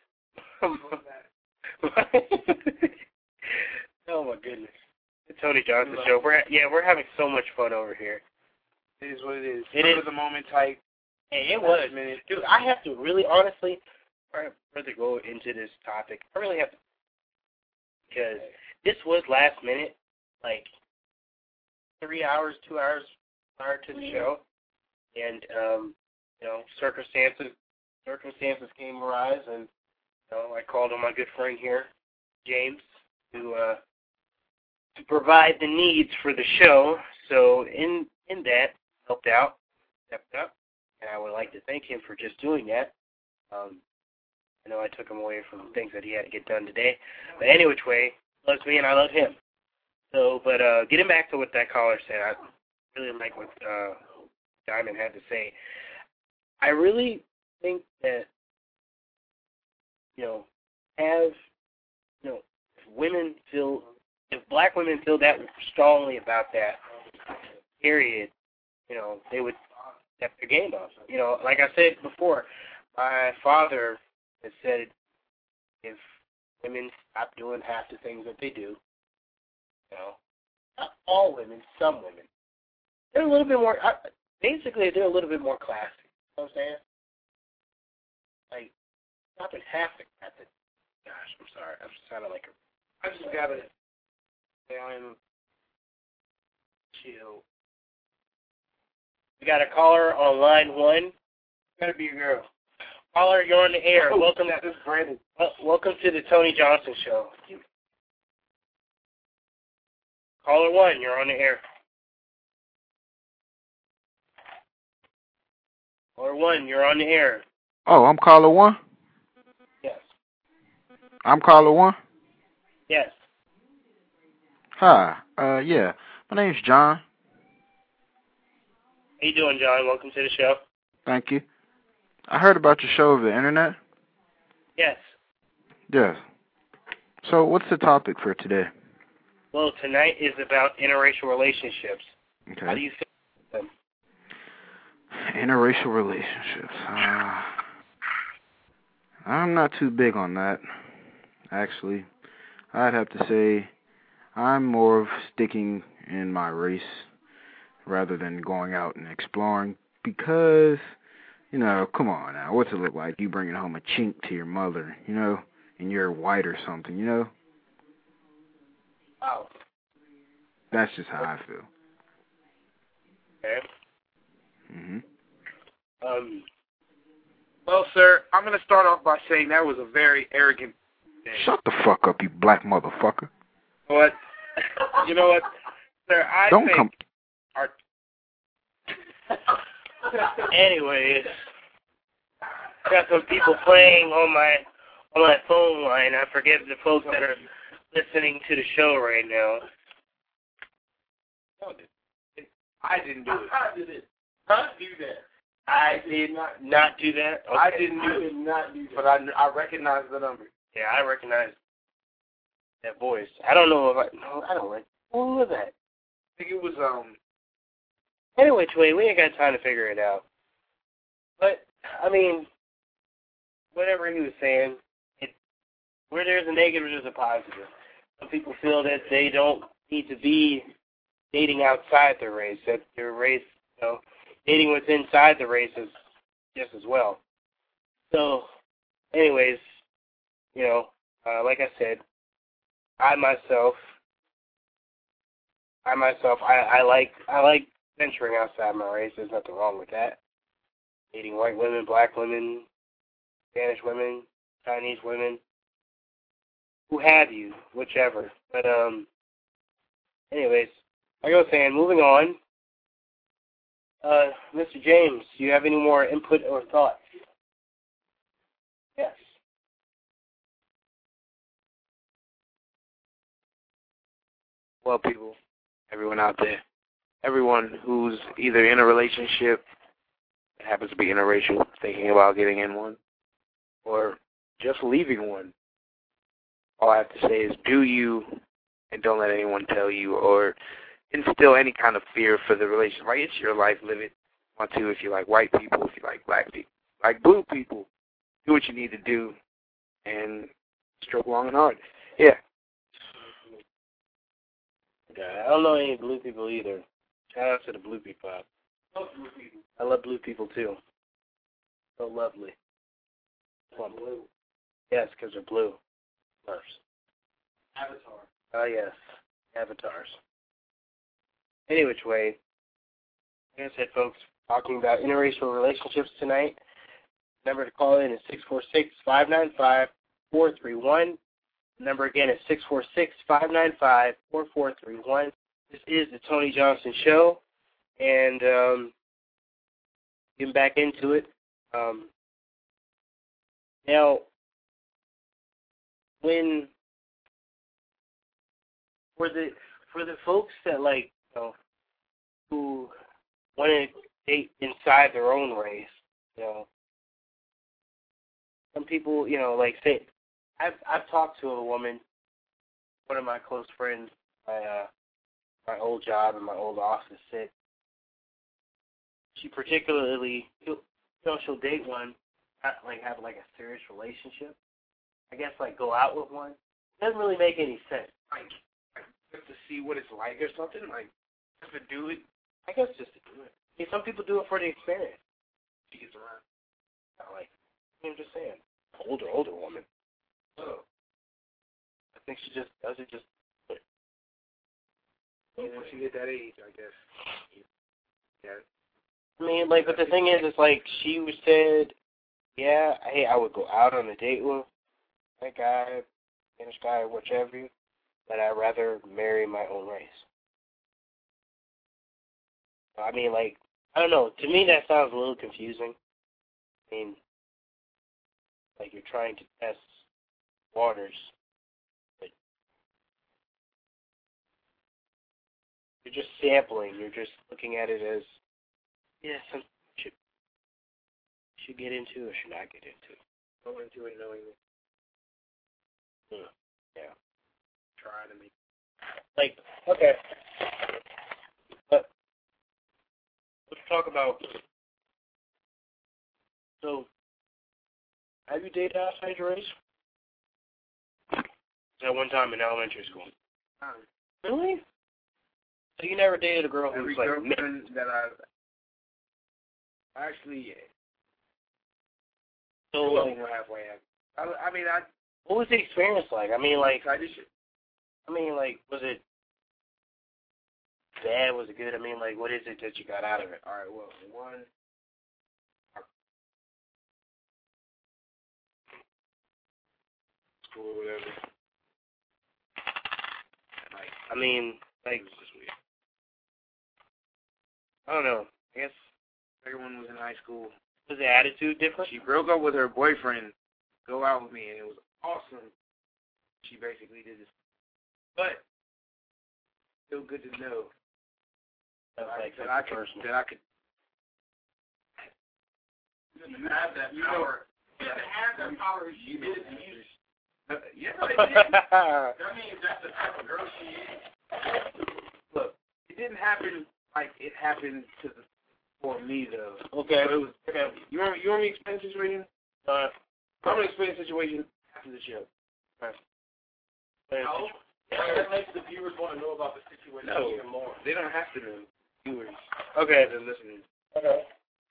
oh my goodness, the Tony Johnson show. We're having so much fun over here. It is what it is. It is the moment type. Hey, it was, man. Dude, I have to really, honestly, further go into this topic, I really have to, because this was last minute, like 3 hours, 2 hours prior to the show, and you know, circumstances came arise, and you know, I called on my good friend here, James, to provide the needs for the show. So in that, helped out, stepped up, and I would like to thank him for just doing that. I know I took him away from things that he had to get done today, but any which way, he loves me and I love him. So, but getting back to what that caller said, I really like what Diamond had to say. I really think that, you know, if black women feel that strongly about that, period, you know, they would step their game up. You know, like I said before, my father has said if women stop doing half the things that they do, you know, not all women, some women, they're a little bit more, basically they're a little bit more classy. You know what I'm saying? Like, stopping half the, gosh, I'm sorry, I'm sounding like I just gotta say I'm chill. We got a caller on line 1. Gotta be a girl. Caller, you're on the air. Welcome. This is Brandon. Welcome to the Tony Johnson Show. Caller 1, you're on the air. Caller 1, you're on the air. Oh, I'm caller 1? Yes. I'm caller 1? Yes. Hi. Yeah. My name's John. How you doing, John? Welcome to the show. Thank you. I heard about your show over the internet. Yes. Yes. So what's the topic for today? Well, tonight is about interracial relationships. Okay. How do you feel about them? Interracial relationships. I'm not too big on that, actually. I'd have to say I'm more of sticking in my race rather than going out and exploring because, you know, come on now, what's it look like? You bringing home a chink to your mother, you know, and you're white or something, you know? Oh. That's just how I feel. Okay. Well, sir, I'm going to start off by saying that was a very arrogant thing. Shut the fuck up, you black motherfucker. What? You know what, sir? Don't come. Anyways, I got some people playing on my phone line. I forgive the folks that are listening to the show right now. I didn't do it. I did not do that. I did not do that. Okay. I didn't do it, but I recognize the number. Yeah, I recognize that voice. I don't know if I don't like. Who was that? I think it was Anyway, Tway, we ain't got time to figure it out. But I mean, whatever he was saying, where there's a negative, there's a positive. Some people feel that they don't need to be dating outside their race, that their race, you know, dating what's inside the race is just as well. So, anyways, you know, like I said, I like venturing outside my race. There's nothing wrong with that. Dating white women, black women, Spanish women, Chinese women, who have you, whichever. But anyways, like I was saying, moving on. Mr. James, do you have any more input or thoughts? Yes. Well, people, everyone out there, everyone who's either in a relationship that happens to be interracial, thinking about getting in one, or just leaving one, all I have to say is do you, and don't let anyone tell you or instill any kind of fear for the relationship. Like, it's your life, live it. Want to, if you like white people, if you like black people, like blue people, do what you need to do and stroke long and hard. Yeah. I don't know any blue people either. Shout out to the blue people. I love blue people too. So lovely. Blue. Yes, because they're blue. First. Avatar. Oh, yes. Avatars. Any which way, like I said, folks, talking about interracial relationships tonight. Number to call in is 646-595-4431. The number again is 646-595-4431. This is the Tony Johnson Show, and getting back into it. Now, when for the folks that like, you know, who want to date inside their own race, you know, some people, you know, like say, I've talked to a woman, one of my close friends, my old job and my old office said she particularly, she'll date one, not like have like a serious relationship. I guess like go out with one. It doesn't really make any sense. Like just to see what it's like or something, like just to do it. I guess just to do it. I mean, some people do it for the experience. She gets around. Not like, I'm just saying, older woman. Oh. I think she just does it just. When she hit that age, I guess. Yeah. I mean, like, but the thing is, it's like she said, yeah, hey, I would go out on a date with that guy, Spanish guy, whichever, but I'd rather marry my own race. I mean, like, I don't know. To me, that sounds a little confusing. I mean, like you're trying to test waters, but you're just sampling. You're just looking at it as, yeah, something should get into or should not get into. Go into it knowing it. Yeah. Try to make. Like, okay. But let's talk about. So, have you dated outside your race? At one time in elementary school. No. Really? So you never dated a girl who Every was like girlfriend that I've actually, so like, halfway. I mean, what was the experience like? I mean, like, I just, was it bad? Was it good? I mean, like, what is it that you got out of it? all right, well, one, school or whatever. Like, I mean, like, it was just weird. I don't know. I guess, Everyone was in high school. was the attitude different? She broke up with her boyfriend, go out with me, and it was awesome. She basically did this. But, still good to know That was like that I could. You have that power. You have that power. She did it to you. Yeah, it did. That means that's the type of girl she is. Look, it didn't happen like it happened for me though. Okay. So it was. You want me to explain the situation? I'm gonna explain the situation after the show. No. That makes the viewers want to know about the situation even more. They don't have to know. Viewers. Okay. They're listening. Okay.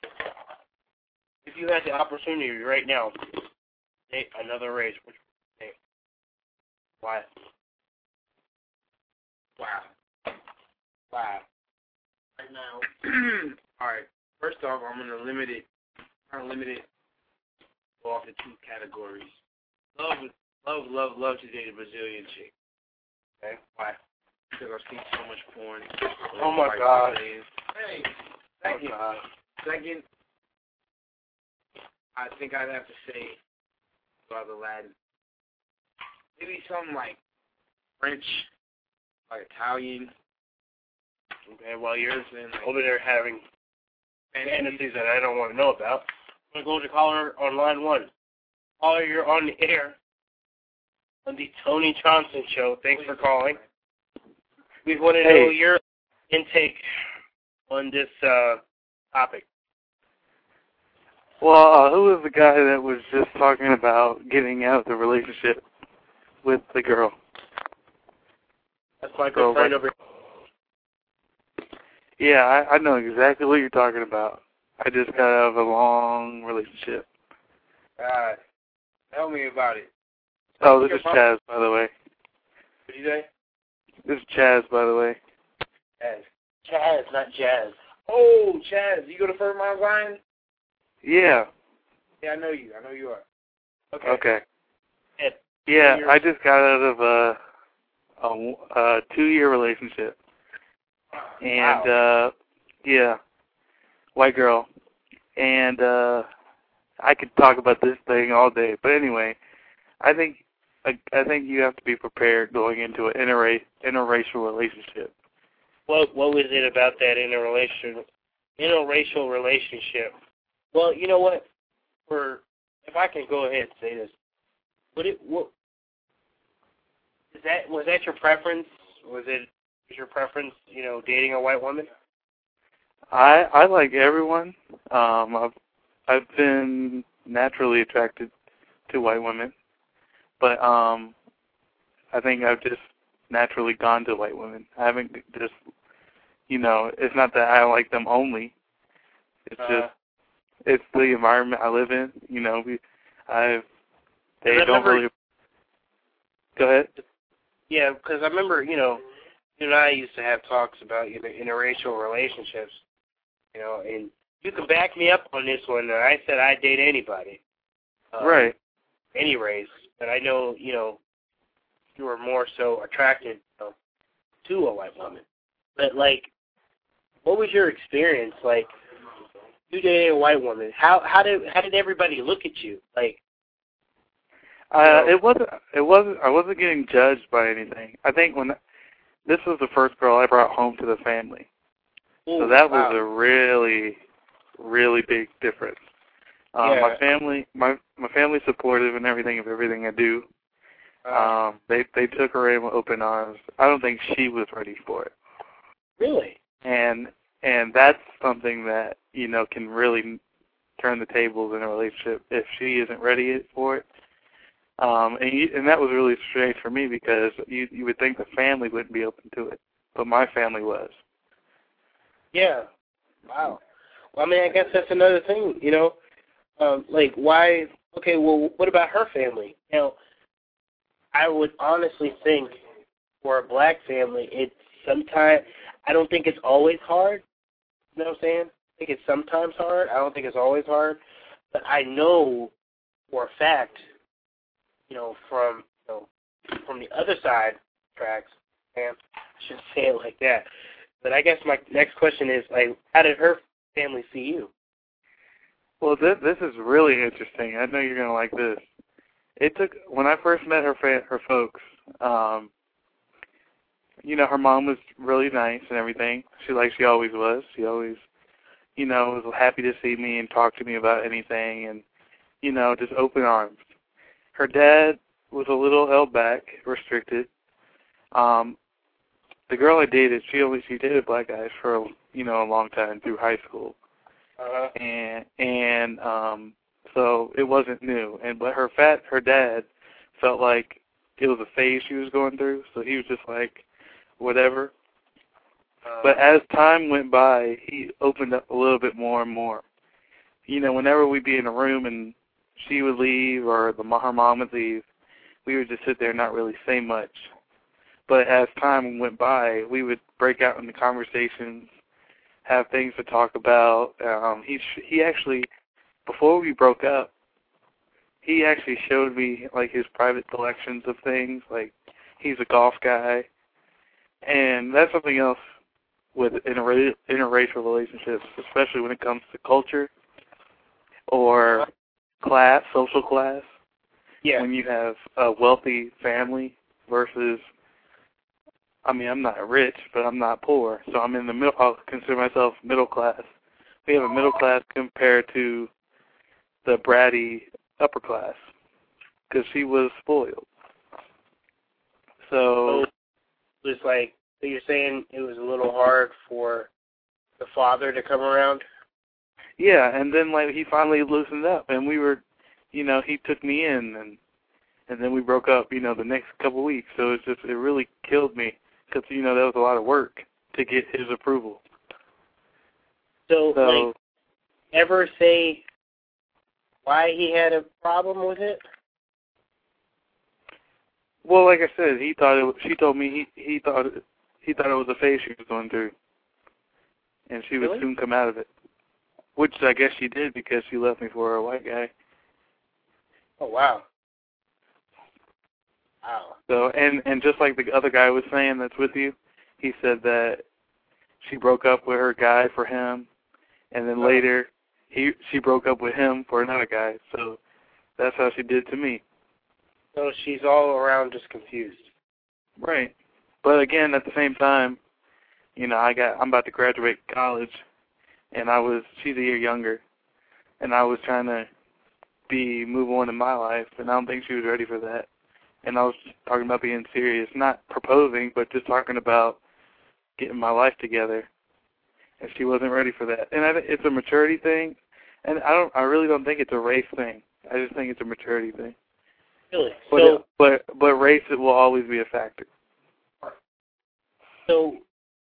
If you had the opportunity right now, date another race, which would you date? Why? Wow. Right now. All right. First off, I'm gonna limit it. Off to two categories. Love to date a Brazilian chick. Okay. Why? Because I've seen so much porn. Oh my God. Hey. Second, Second, I think I'd have to say about the Latin. Maybe something like French, like Italian. okay, while you're Something like over there having fantasies that I don't want to know about, I'm going to go to caller on line 1. Caller, you're on the air on the Tony Johnson Show. Thanks for calling. We want to know your intake on this topic. Well, who was the guy that was just talking about getting out of the relationship with the girl? That's my good friend over here. Yeah, I know exactly what you're talking about. I just got out of a long relationship. God, tell me about it. Oh, this is Chaz, by the way. What did you say? This is Chaz, by the way. Chaz, not Jazz. Oh, Chaz, you go to Fort Mount Zion? Yeah. Yeah, I know you. I know you are. Okay. Yeah, I just got out of a 2-year relationship. And, wow. Yeah, white girl. And I could talk about this thing all day. But anyway, I think you have to be prepared going into an interracial relationship. What was it about that interracial relationship? Well, you know what? If I can go ahead and say this, was that your preference? Was your preference, dating a white woman? I like everyone. I've been naturally attracted to white women, but I think I've just naturally gone to white women. I haven't just, it's not that I like them only. It's just, it's the environment I live in. They don't really. Go ahead. Yeah, because I remember, you and I used to have talks about interracial relationships, and you can back me up on this one. I said I'd date anybody, right? Any race, but I know, you were more so attracted to a white woman. But what was your experience like? You dating a white woman. How did everybody look at you? It wasn't. I wasn't getting judged by anything. I think this was the first girl I brought home to the family, so that was a really, really big difference. My family's supportive and everything of everything I do. They took her in with open arms. I don't think she was ready for it. Really? And that's something that can really turn the tables in a relationship if she isn't ready for it. And that was really strange for me because you would think the family wouldn't be open to it, but my family was. Yeah. Wow. Well, I mean, I guess that's another thing, you know. Like, why? Okay, well, what about her family? You know, I would honestly think for a black family, it's sometimes, I don't think it's always hard. You know what I'm saying? I think it's sometimes hard. I don't think it's always hard. But I know for a fact, you know, from the other side tracks, and I shouldn't say it like that. But I guess my next question is, like, how did her family see you? Well, this is really interesting. I know you're gonna like this. It took, when I first met her folks, you know, her mom was really nice and everything. She always was. She always, you know, was happy to see me and talk to me about anything, and, you know, just open arms. Her dad was a little held back, restricted. The girl I dated, she dated black guys for, you know, a long time through high school. And so it wasn't new. But her dad felt like it was a phase she was going through, so he was just like, whatever. But as time went by, he opened up a little bit more and more. You know, whenever we'd be in a room and she would leave or her mom would leave, we would just sit there and not really say much. But as time went by, we would break out into conversations, have things to talk about. He actually, before we broke up, he actually showed me like his private collections of things. Like, he's a golf guy, and that's something else with interracial relationships, especially when it comes to culture or class, social class. Yeah. When you have a wealthy family versus, I mean, I'm not rich, but I'm not poor, so I'm in the middle. I'll consider myself middle class. We have a middle class compared to the bratty upper class, because she was spoiled. So it's like, so you're saying it was a little hard for the father to come around? yeah, and then like he finally loosened up, and we were, you know, he took me in, and then we broke up, you know, the next couple of weeks. So it really killed me, because, you know, that was a lot of work to get his approval. So like, ever say why he had a problem with it? Well, like I said, she told me he thought it was a phase she was going through, and she would soon come out of it. Which I guess she did, because she left me for a white guy. Oh, wow. Wow. So, and just like the other guy was saying that's with you, he said that she broke up with her guy for him, and then later she broke up with him for another guy. So that's how she did to me. So she's all around just confused. Right. But again, at the same time, you know, I'm about to graduate college, and she's a year younger, and I was trying to move on in my life, and I don't think she was ready for that. And I was just talking about being serious, not proposing, but just talking about getting my life together. And she wasn't ready for that. And it's a maturity thing, and I really don't think it's a race thing. I just think it's a maturity thing. Really? But race, it will always be a factor. So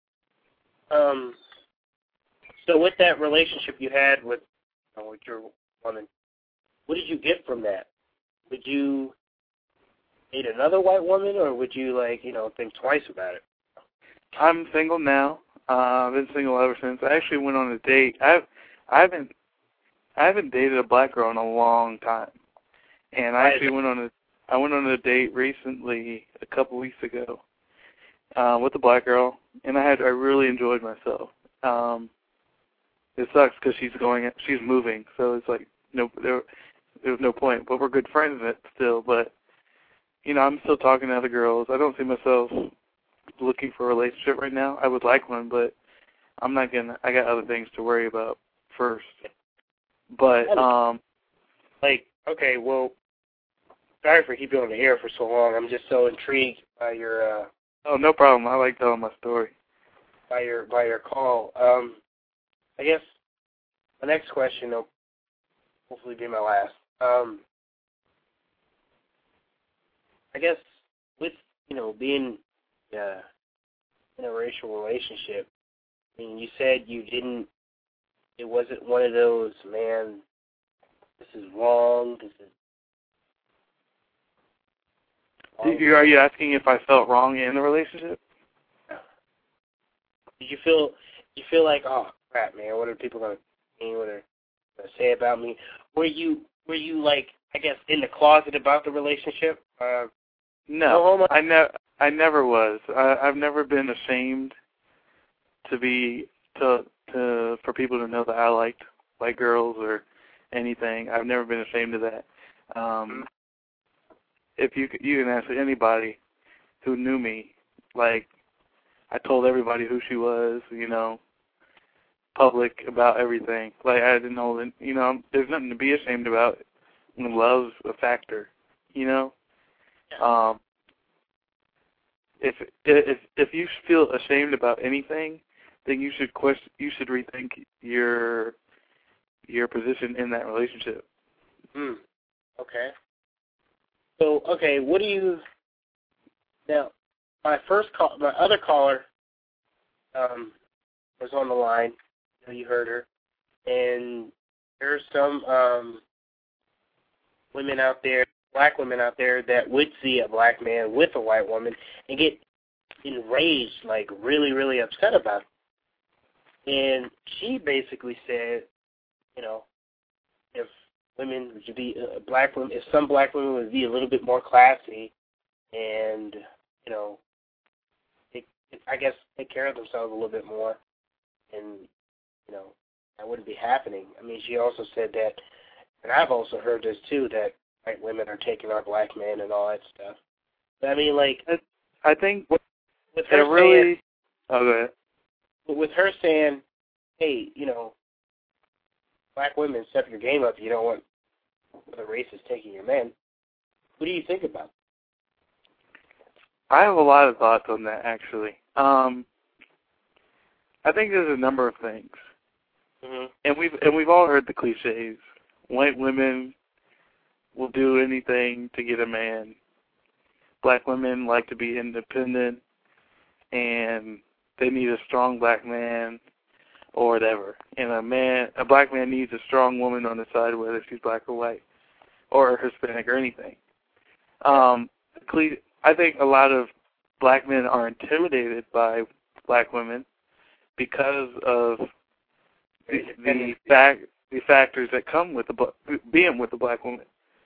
with that relationship you had with your woman, what did you get from that? Would you date another white woman, or would you, like, you know, think twice about it? I'm single now. I've been single ever since. I actually went on a date. I haven't dated a black girl in a long time, and I actually went on a date recently, a couple weeks ago, with a black girl, and I really enjoyed myself. It sucks because she's moving, so it's like there was no point. But we're good friends in it still. But you know, I'm still talking to other girls. I don't see myself looking for a relationship right now. I would like one, but I'm not gonna. I got other things to worry about first. But okay, well, sorry for keeping you on the air for so long. I'm just so intrigued by your. Oh, no problem. I like telling my story. By your call. I guess my next question will hopefully be my last. I guess with, you know, being interracial relationship, I mean, you said it wasn't one of those, man, this is wrong, this is wrong. Are you asking if I felt wrong in the relationship? Did you feel like, oh crap, man, what are people gonna think? What are they gonna say about me? Were you like, I guess, in the closet about the relationship? No, I never was. I've never been ashamed for people to know that I liked white girls or anything. I've never been ashamed of that. If you can ask anybody who knew me, like, I told everybody who she was, public about everything. Like, I didn't hold it, there's nothing to be ashamed about when love's a factor, If you feel ashamed about anything, then you should rethink your position in that relationship. Okay. So, what do you now? My other caller was on the line. You heard her, and there's some women out there, black women out there, that would see a black man with a white woman and get enraged, like really, really upset about it. And she basically said, if women would be black women, if some black women would be a little bit more classy, and I guess take care of themselves a little bit more, and that wouldn't be happening. I mean, she also said that, and I've also heard this too, that white women are taking our black men and all that stuff. But I mean, like, I think with her really. Saying, go ahead. With her saying, hey, black women, step your game up. You don't want other races taking your men. What do you think about it? I have a lot of thoughts on that, actually. I think there's a number of things, and we've all heard the cliches. White women will do anything to get a man. Black women like to be independent, and they need a strong black man, or whatever. And a black man needs a strong woman on the side, whether she's black or white, or Hispanic or anything. I think a lot of black men are intimidated by black women because of the factors that come with being with a black woman.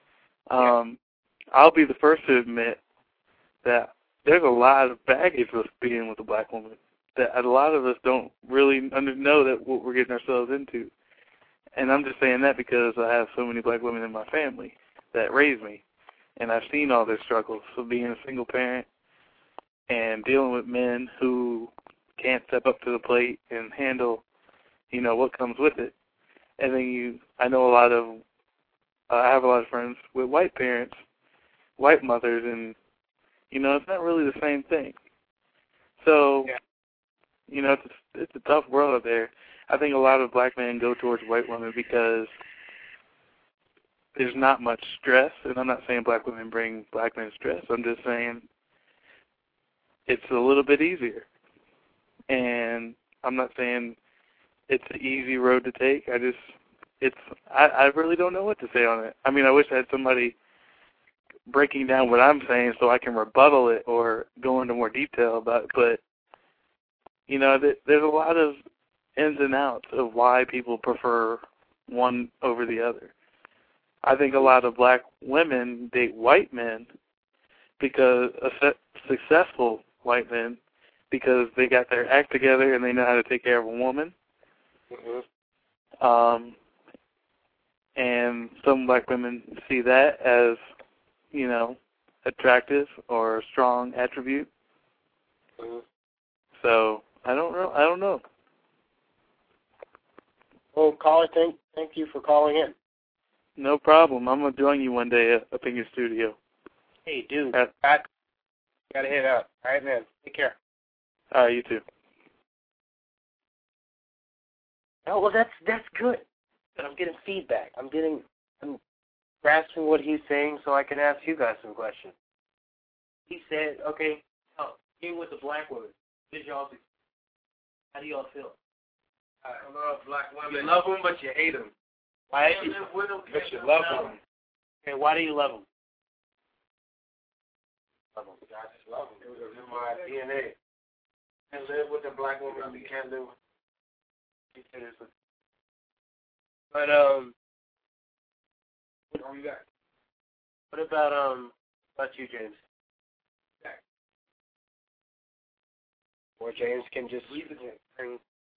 I'll be the first to admit that there's a lot of baggage with being with a black woman, that a lot of us don't really know that what we're getting ourselves into. And I'm just saying that because I have so many black women in my family that raised me, and I've seen all their struggles of being a single parent and dealing with men who can't step up to the plate and handle, what comes with it. And then I have a lot of friends with white parents, white mothers, and, it's not really the same thing. So, it's a tough world out there. I think a lot of black men go towards white women because there's not much stress, and I'm not saying black women bring black men stress. I'm just saying it's a little bit easier. And I'm not saying it's an easy road to take. I really don't know what to say on it. I mean, I wish I had somebody breaking down what I'm saying so I can rebuttal it or go into more detail about it. But, there's a lot of ins and outs of why people prefer one over the other. I think a lot of black women date white men because successful white men because they got their act together and they know how to take care of a woman. And some black women see that as, attractive or a strong attribute. So I don't know. Well, caller, thank you for calling in. No problem. I'm gonna join you one day up in your studio. Hey, dude, gotta head out. All right, man. Take care. All right, you too. Oh, well, that's good. But I'm getting feedback. I'm grasping what he's saying so I can ask you guys some questions. He said, okay, being with a black woman, Did y'all? How do y'all feel? I love black women. You love them, but you hate them. Why? But you love them. Okay, why do you love them? I just love them. It was in my DNA. Can't live with a black woman. We can't live with. But what about you, James? Or James can just bring.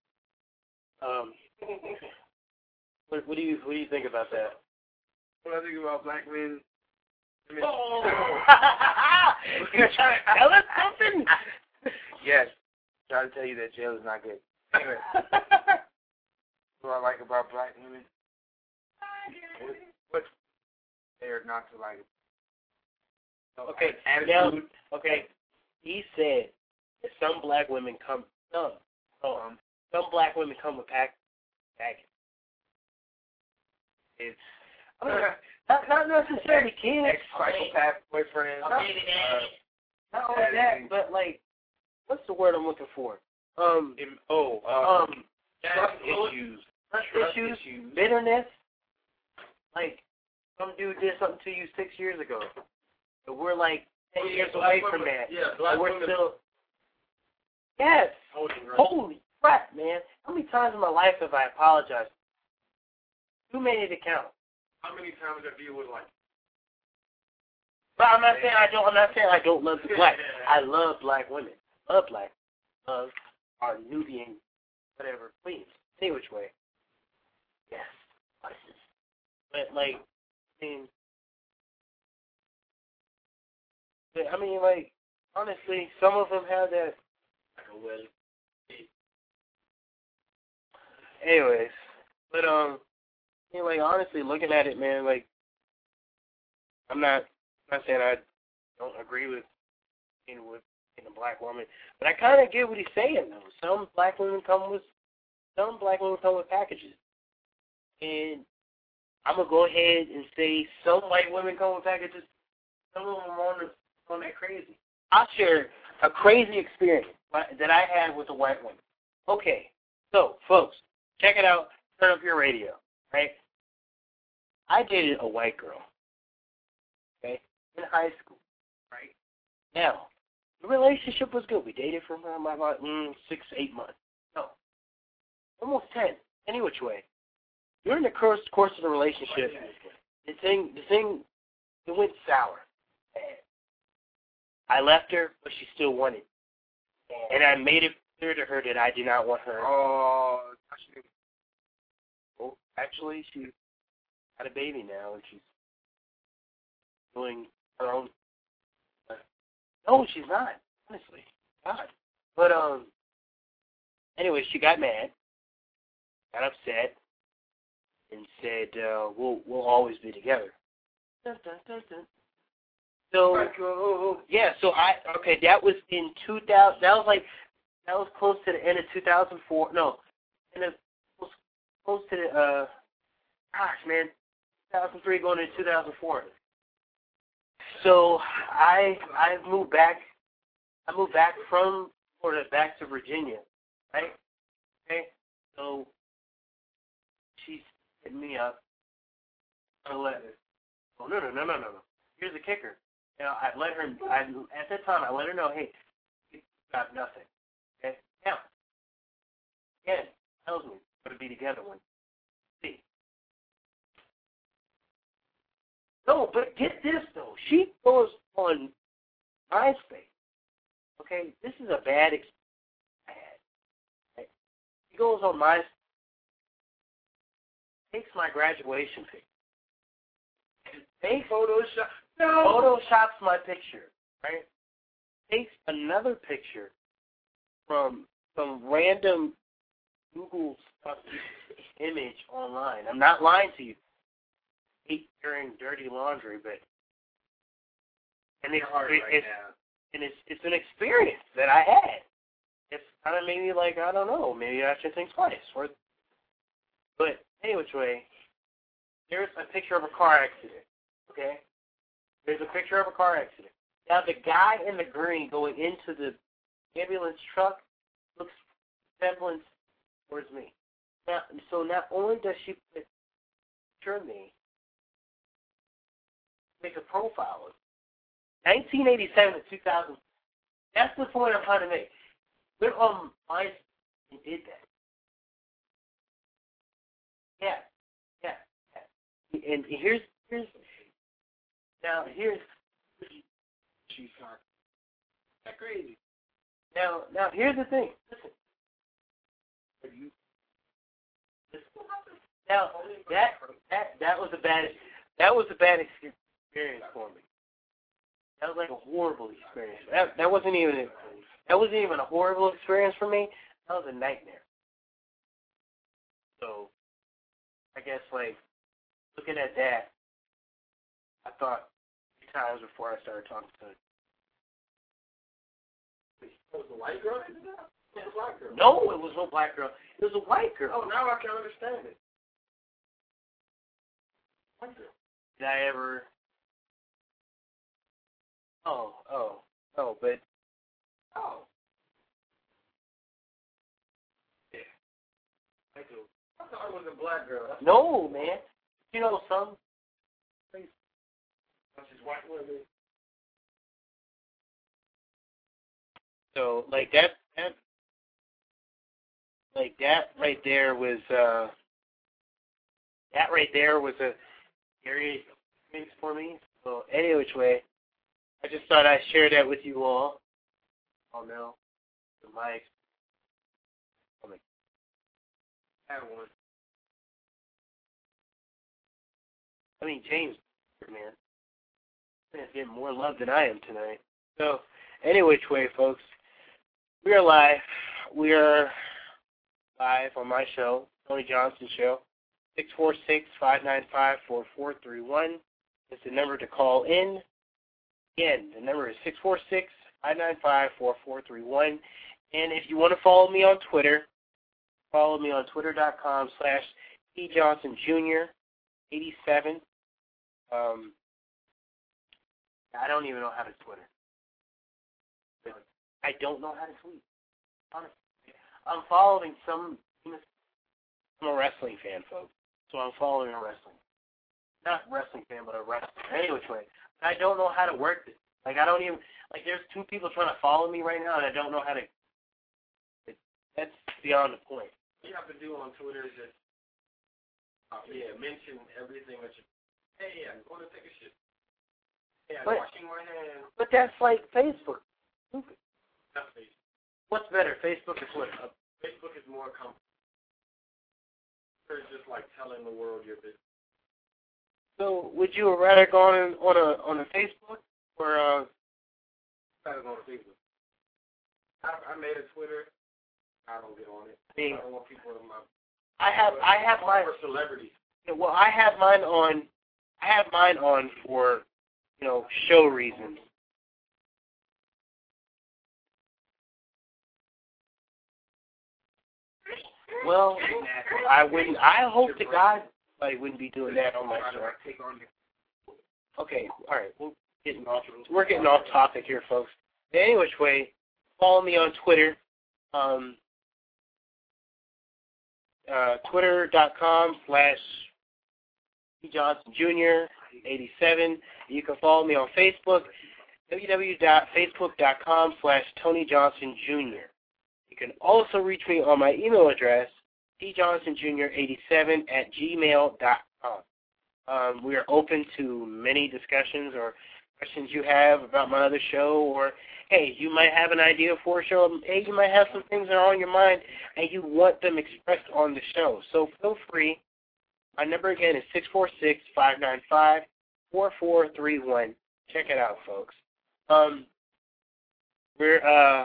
What do you think about that? What I think about black men. Oh! You're trying to tell us something? Yes. Trying to tell you that jail is not good. Anyway. What I like about black women. What they are not to like. Okay, now, he said that some black women come with package. It's not necessarily kids. Ex-psychopath boyfriend. Not only that, but like, what's the word I'm looking for? Trust issues. Bitterness. Like, some dude did something to you 6 years ago. But we're like 10 years away from that. Yeah, and we're still. Yes. Holy crap, man. How many times in my life have I apologized? Too many to count. How many times have you would like? But I'm not saying I don't love the black. I love black women. Love black. Love our Nubian, whatever, please. Say which way. Yes. But like, honestly, some of them have that. Anyways, but anyway, honestly, looking at it, man, like, I'm not saying I don't agree with being a black woman, but I kind of get what he's saying though. Some black women come with packages, and I'm gonna go ahead and say some white women come with packages. Some of them are on that crazy. I'll share a crazy experience that I had with a white woman. Okay, so folks, check it out. Turn up your radio, right? I dated a white girl, okay, in high school, right? Now, the relationship was good. We dated for about 6 to 8 months. No, almost 10. Any which way. During the course of the relationship, the thing, it went sour. I left her, but she still wanted. And I made it clear to her that I did not want her. Well, actually, she had a baby now, and she's doing her own. No, she's not. Honestly, God. But anyway, she got mad, got upset, and said, "We'll always be together." Dun, dun, dun, dun. So yeah, that was in 2000. That was close to the end of 2004. No, close to the 2003 going into 2004. So I moved back. I moved back from Florida back to Virginia, right? Okay. So she's hitting me up. Oh no. Here's the kicker. You know, at that time I let her know, hey, you got nothing. Okay? Now, again, tells me we're going to be together one. See. No, but get this though. She goes on MySpace. Okay? This is a bad experience I had. Okay? She goes on MySpace, takes my graduation picture. Photoshops my picture, right? Takes another picture from some random Google image online. I'm not lying to you. Hate during dirty laundry, but it's an experience that I had. It's kind of made me like, I don't know, maybe I should think twice. But anyway, there's a picture of a car accident. Okay? There's a picture of a car accident. Now, the guy in the green going into the ambulance truck looks semblance towards me. Now, so not only does she picture me, make a profile of 1987 to 2000. That's the point I'm trying to make. Went on MySpace and did that. Yeah. And here's she's that crazy. Now here's the thing. Listen. Now that was a bad experience for me. That was like a horrible experience. That wasn't even a horrible experience for me. That was a nightmare. So I guess like looking at that, I thought 3 times before I started talking to her. Was the white girl into that? It was a black girl. No, it was no black girl. It was a white girl. Oh, now I can understand it. White girl. Did I ever? Oh, but. Oh. Yeah. I do. I thought it was a black girl. No, man. You know some. That's just white women. So like that right there was a scary experience for me. So any which way, I just thought I'd share that with you all. Oh no, my I had one. I mean James, man, he's getting more love than I am tonight. So any which way, folks. We are live. We are live on my show, Tony Johnson Show. 646-595-4431 is the number to call in. Again, the number is 646-595-4431. And if you want to follow me on Twitter, follow me on twitter.com/TJohnsonJr87. I don't even know how to Twitter. I don't know how to tweet. Honestly. I'm following I'm a wrestling fan, folks. So I'm following a wrestling. Not wrestling fan, but a wrestling. Any which way. I don't know how to work it. Like, I don't even, like, there's 2 people trying to follow me right now, and I don't know how to, that's beyond the point. What you have to do on Twitter is just, mention everything that you, hey, I'm going to take a shit. Hey, I'm washing my hands. But that's like Facebook. Stupid. Not Facebook. What's better, Facebook or Twitter? Facebook is more comfortable. Twitter is just like telling the world your business. So, would you rather go on a Facebook or rather go on Facebook? I made a Twitter. I don't get on it. I don't want people in my. I have mine for celebrities. Well, I have mine on for show reasons. Well, I wouldn't. I hope to God I wouldn't be doing that on my show. Okay, all right. We're getting off topic here, folks. Any which way, follow me on Twitter. Twitter.com/TJohnsonJr87. You can follow me on Facebook. www.facebook.com/TonyJohnsonJr. You can also reach me on my email address, tjohnsonjr87@gmail.com. We are open to many discussions or questions you have about my other show, or, hey, you might have an idea for a show. Hey, you might have some things that are on your mind, and you want them expressed on the show. So feel free. My number, again, is 646-595-4431. Check it out, folks. We're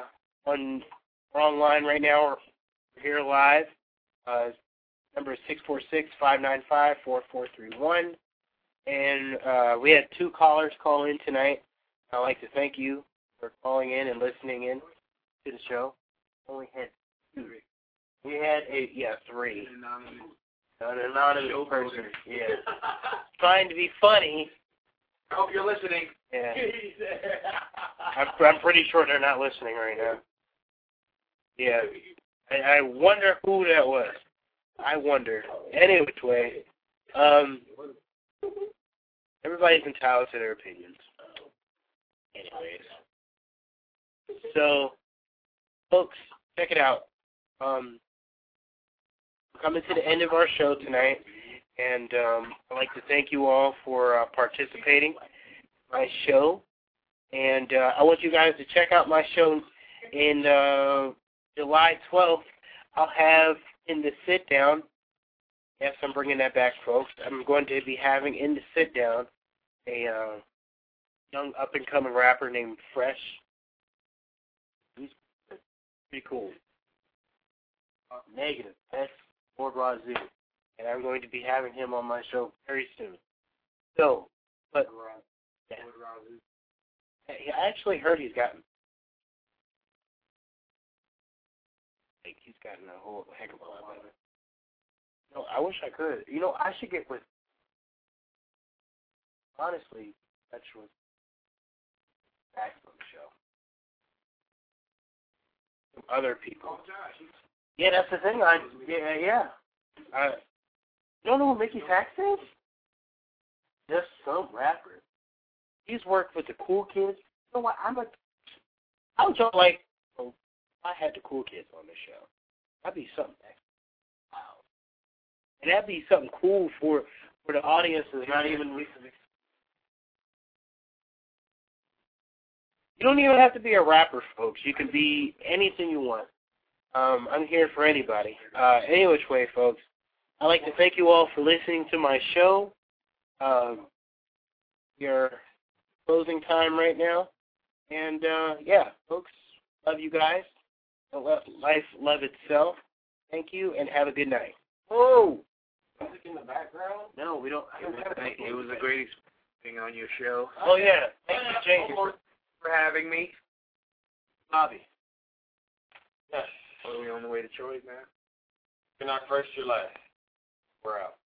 online right now. We're here live. Number is 646-595-4431. And we had 2 callers call in tonight. I'd like to thank you for calling in and listening in to the show. Only had 2. We had 3. An anonymous person. Yeah. Trying to be funny. I hope you're listening. Yeah. I'm pretty sure they're not listening right now. Yeah. I wonder who that was. I wonder. Anyway, everybody's entitled to their opinions. Anyways. So, folks, check it out. We're coming to the end of our show tonight, and I'd like to thank you all for participating in my show. And I want you guys to check out my show in July 12th. I'll have in the sit-down, yes, I'm bringing that back, folks. I'm going to be having in the sit-down a young up-and-coming rapper named Fresh. He's pretty cool. Negative, S. Bourgeois. And I'm going to be having him on my show very soon. So, but yeah. I actually heard he's gotten a whole heck of a lot better. No, I wish I could. I should get with. Honestly, that's what back from the show. Some other people. Yeah, that's the thing. Yeah. You don't know who Mickey Fax is? Just some rapper. He's worked with the Cool Kids. You know what? I would just like. Oh, I had the Cool Kids on the show. That'd be something. Wow. And that'd be something cool for the audience that's not even listening. You don't even have to be a rapper, folks. You can be anything you want. I'm here for anybody. Any which way, folks. I'd like to thank you all for listening to my show. Your closing time right now. And, yeah, folks, love you guys. Let life love itself. Thank you, and have a good night. Oh! Music in the background? No, we don't. It was a great experience being on your show. Oh, yeah. Thank you, James, for having me. Bobby. Yes. Are we on the way to Troy, man? You're not first, you're last. We're out.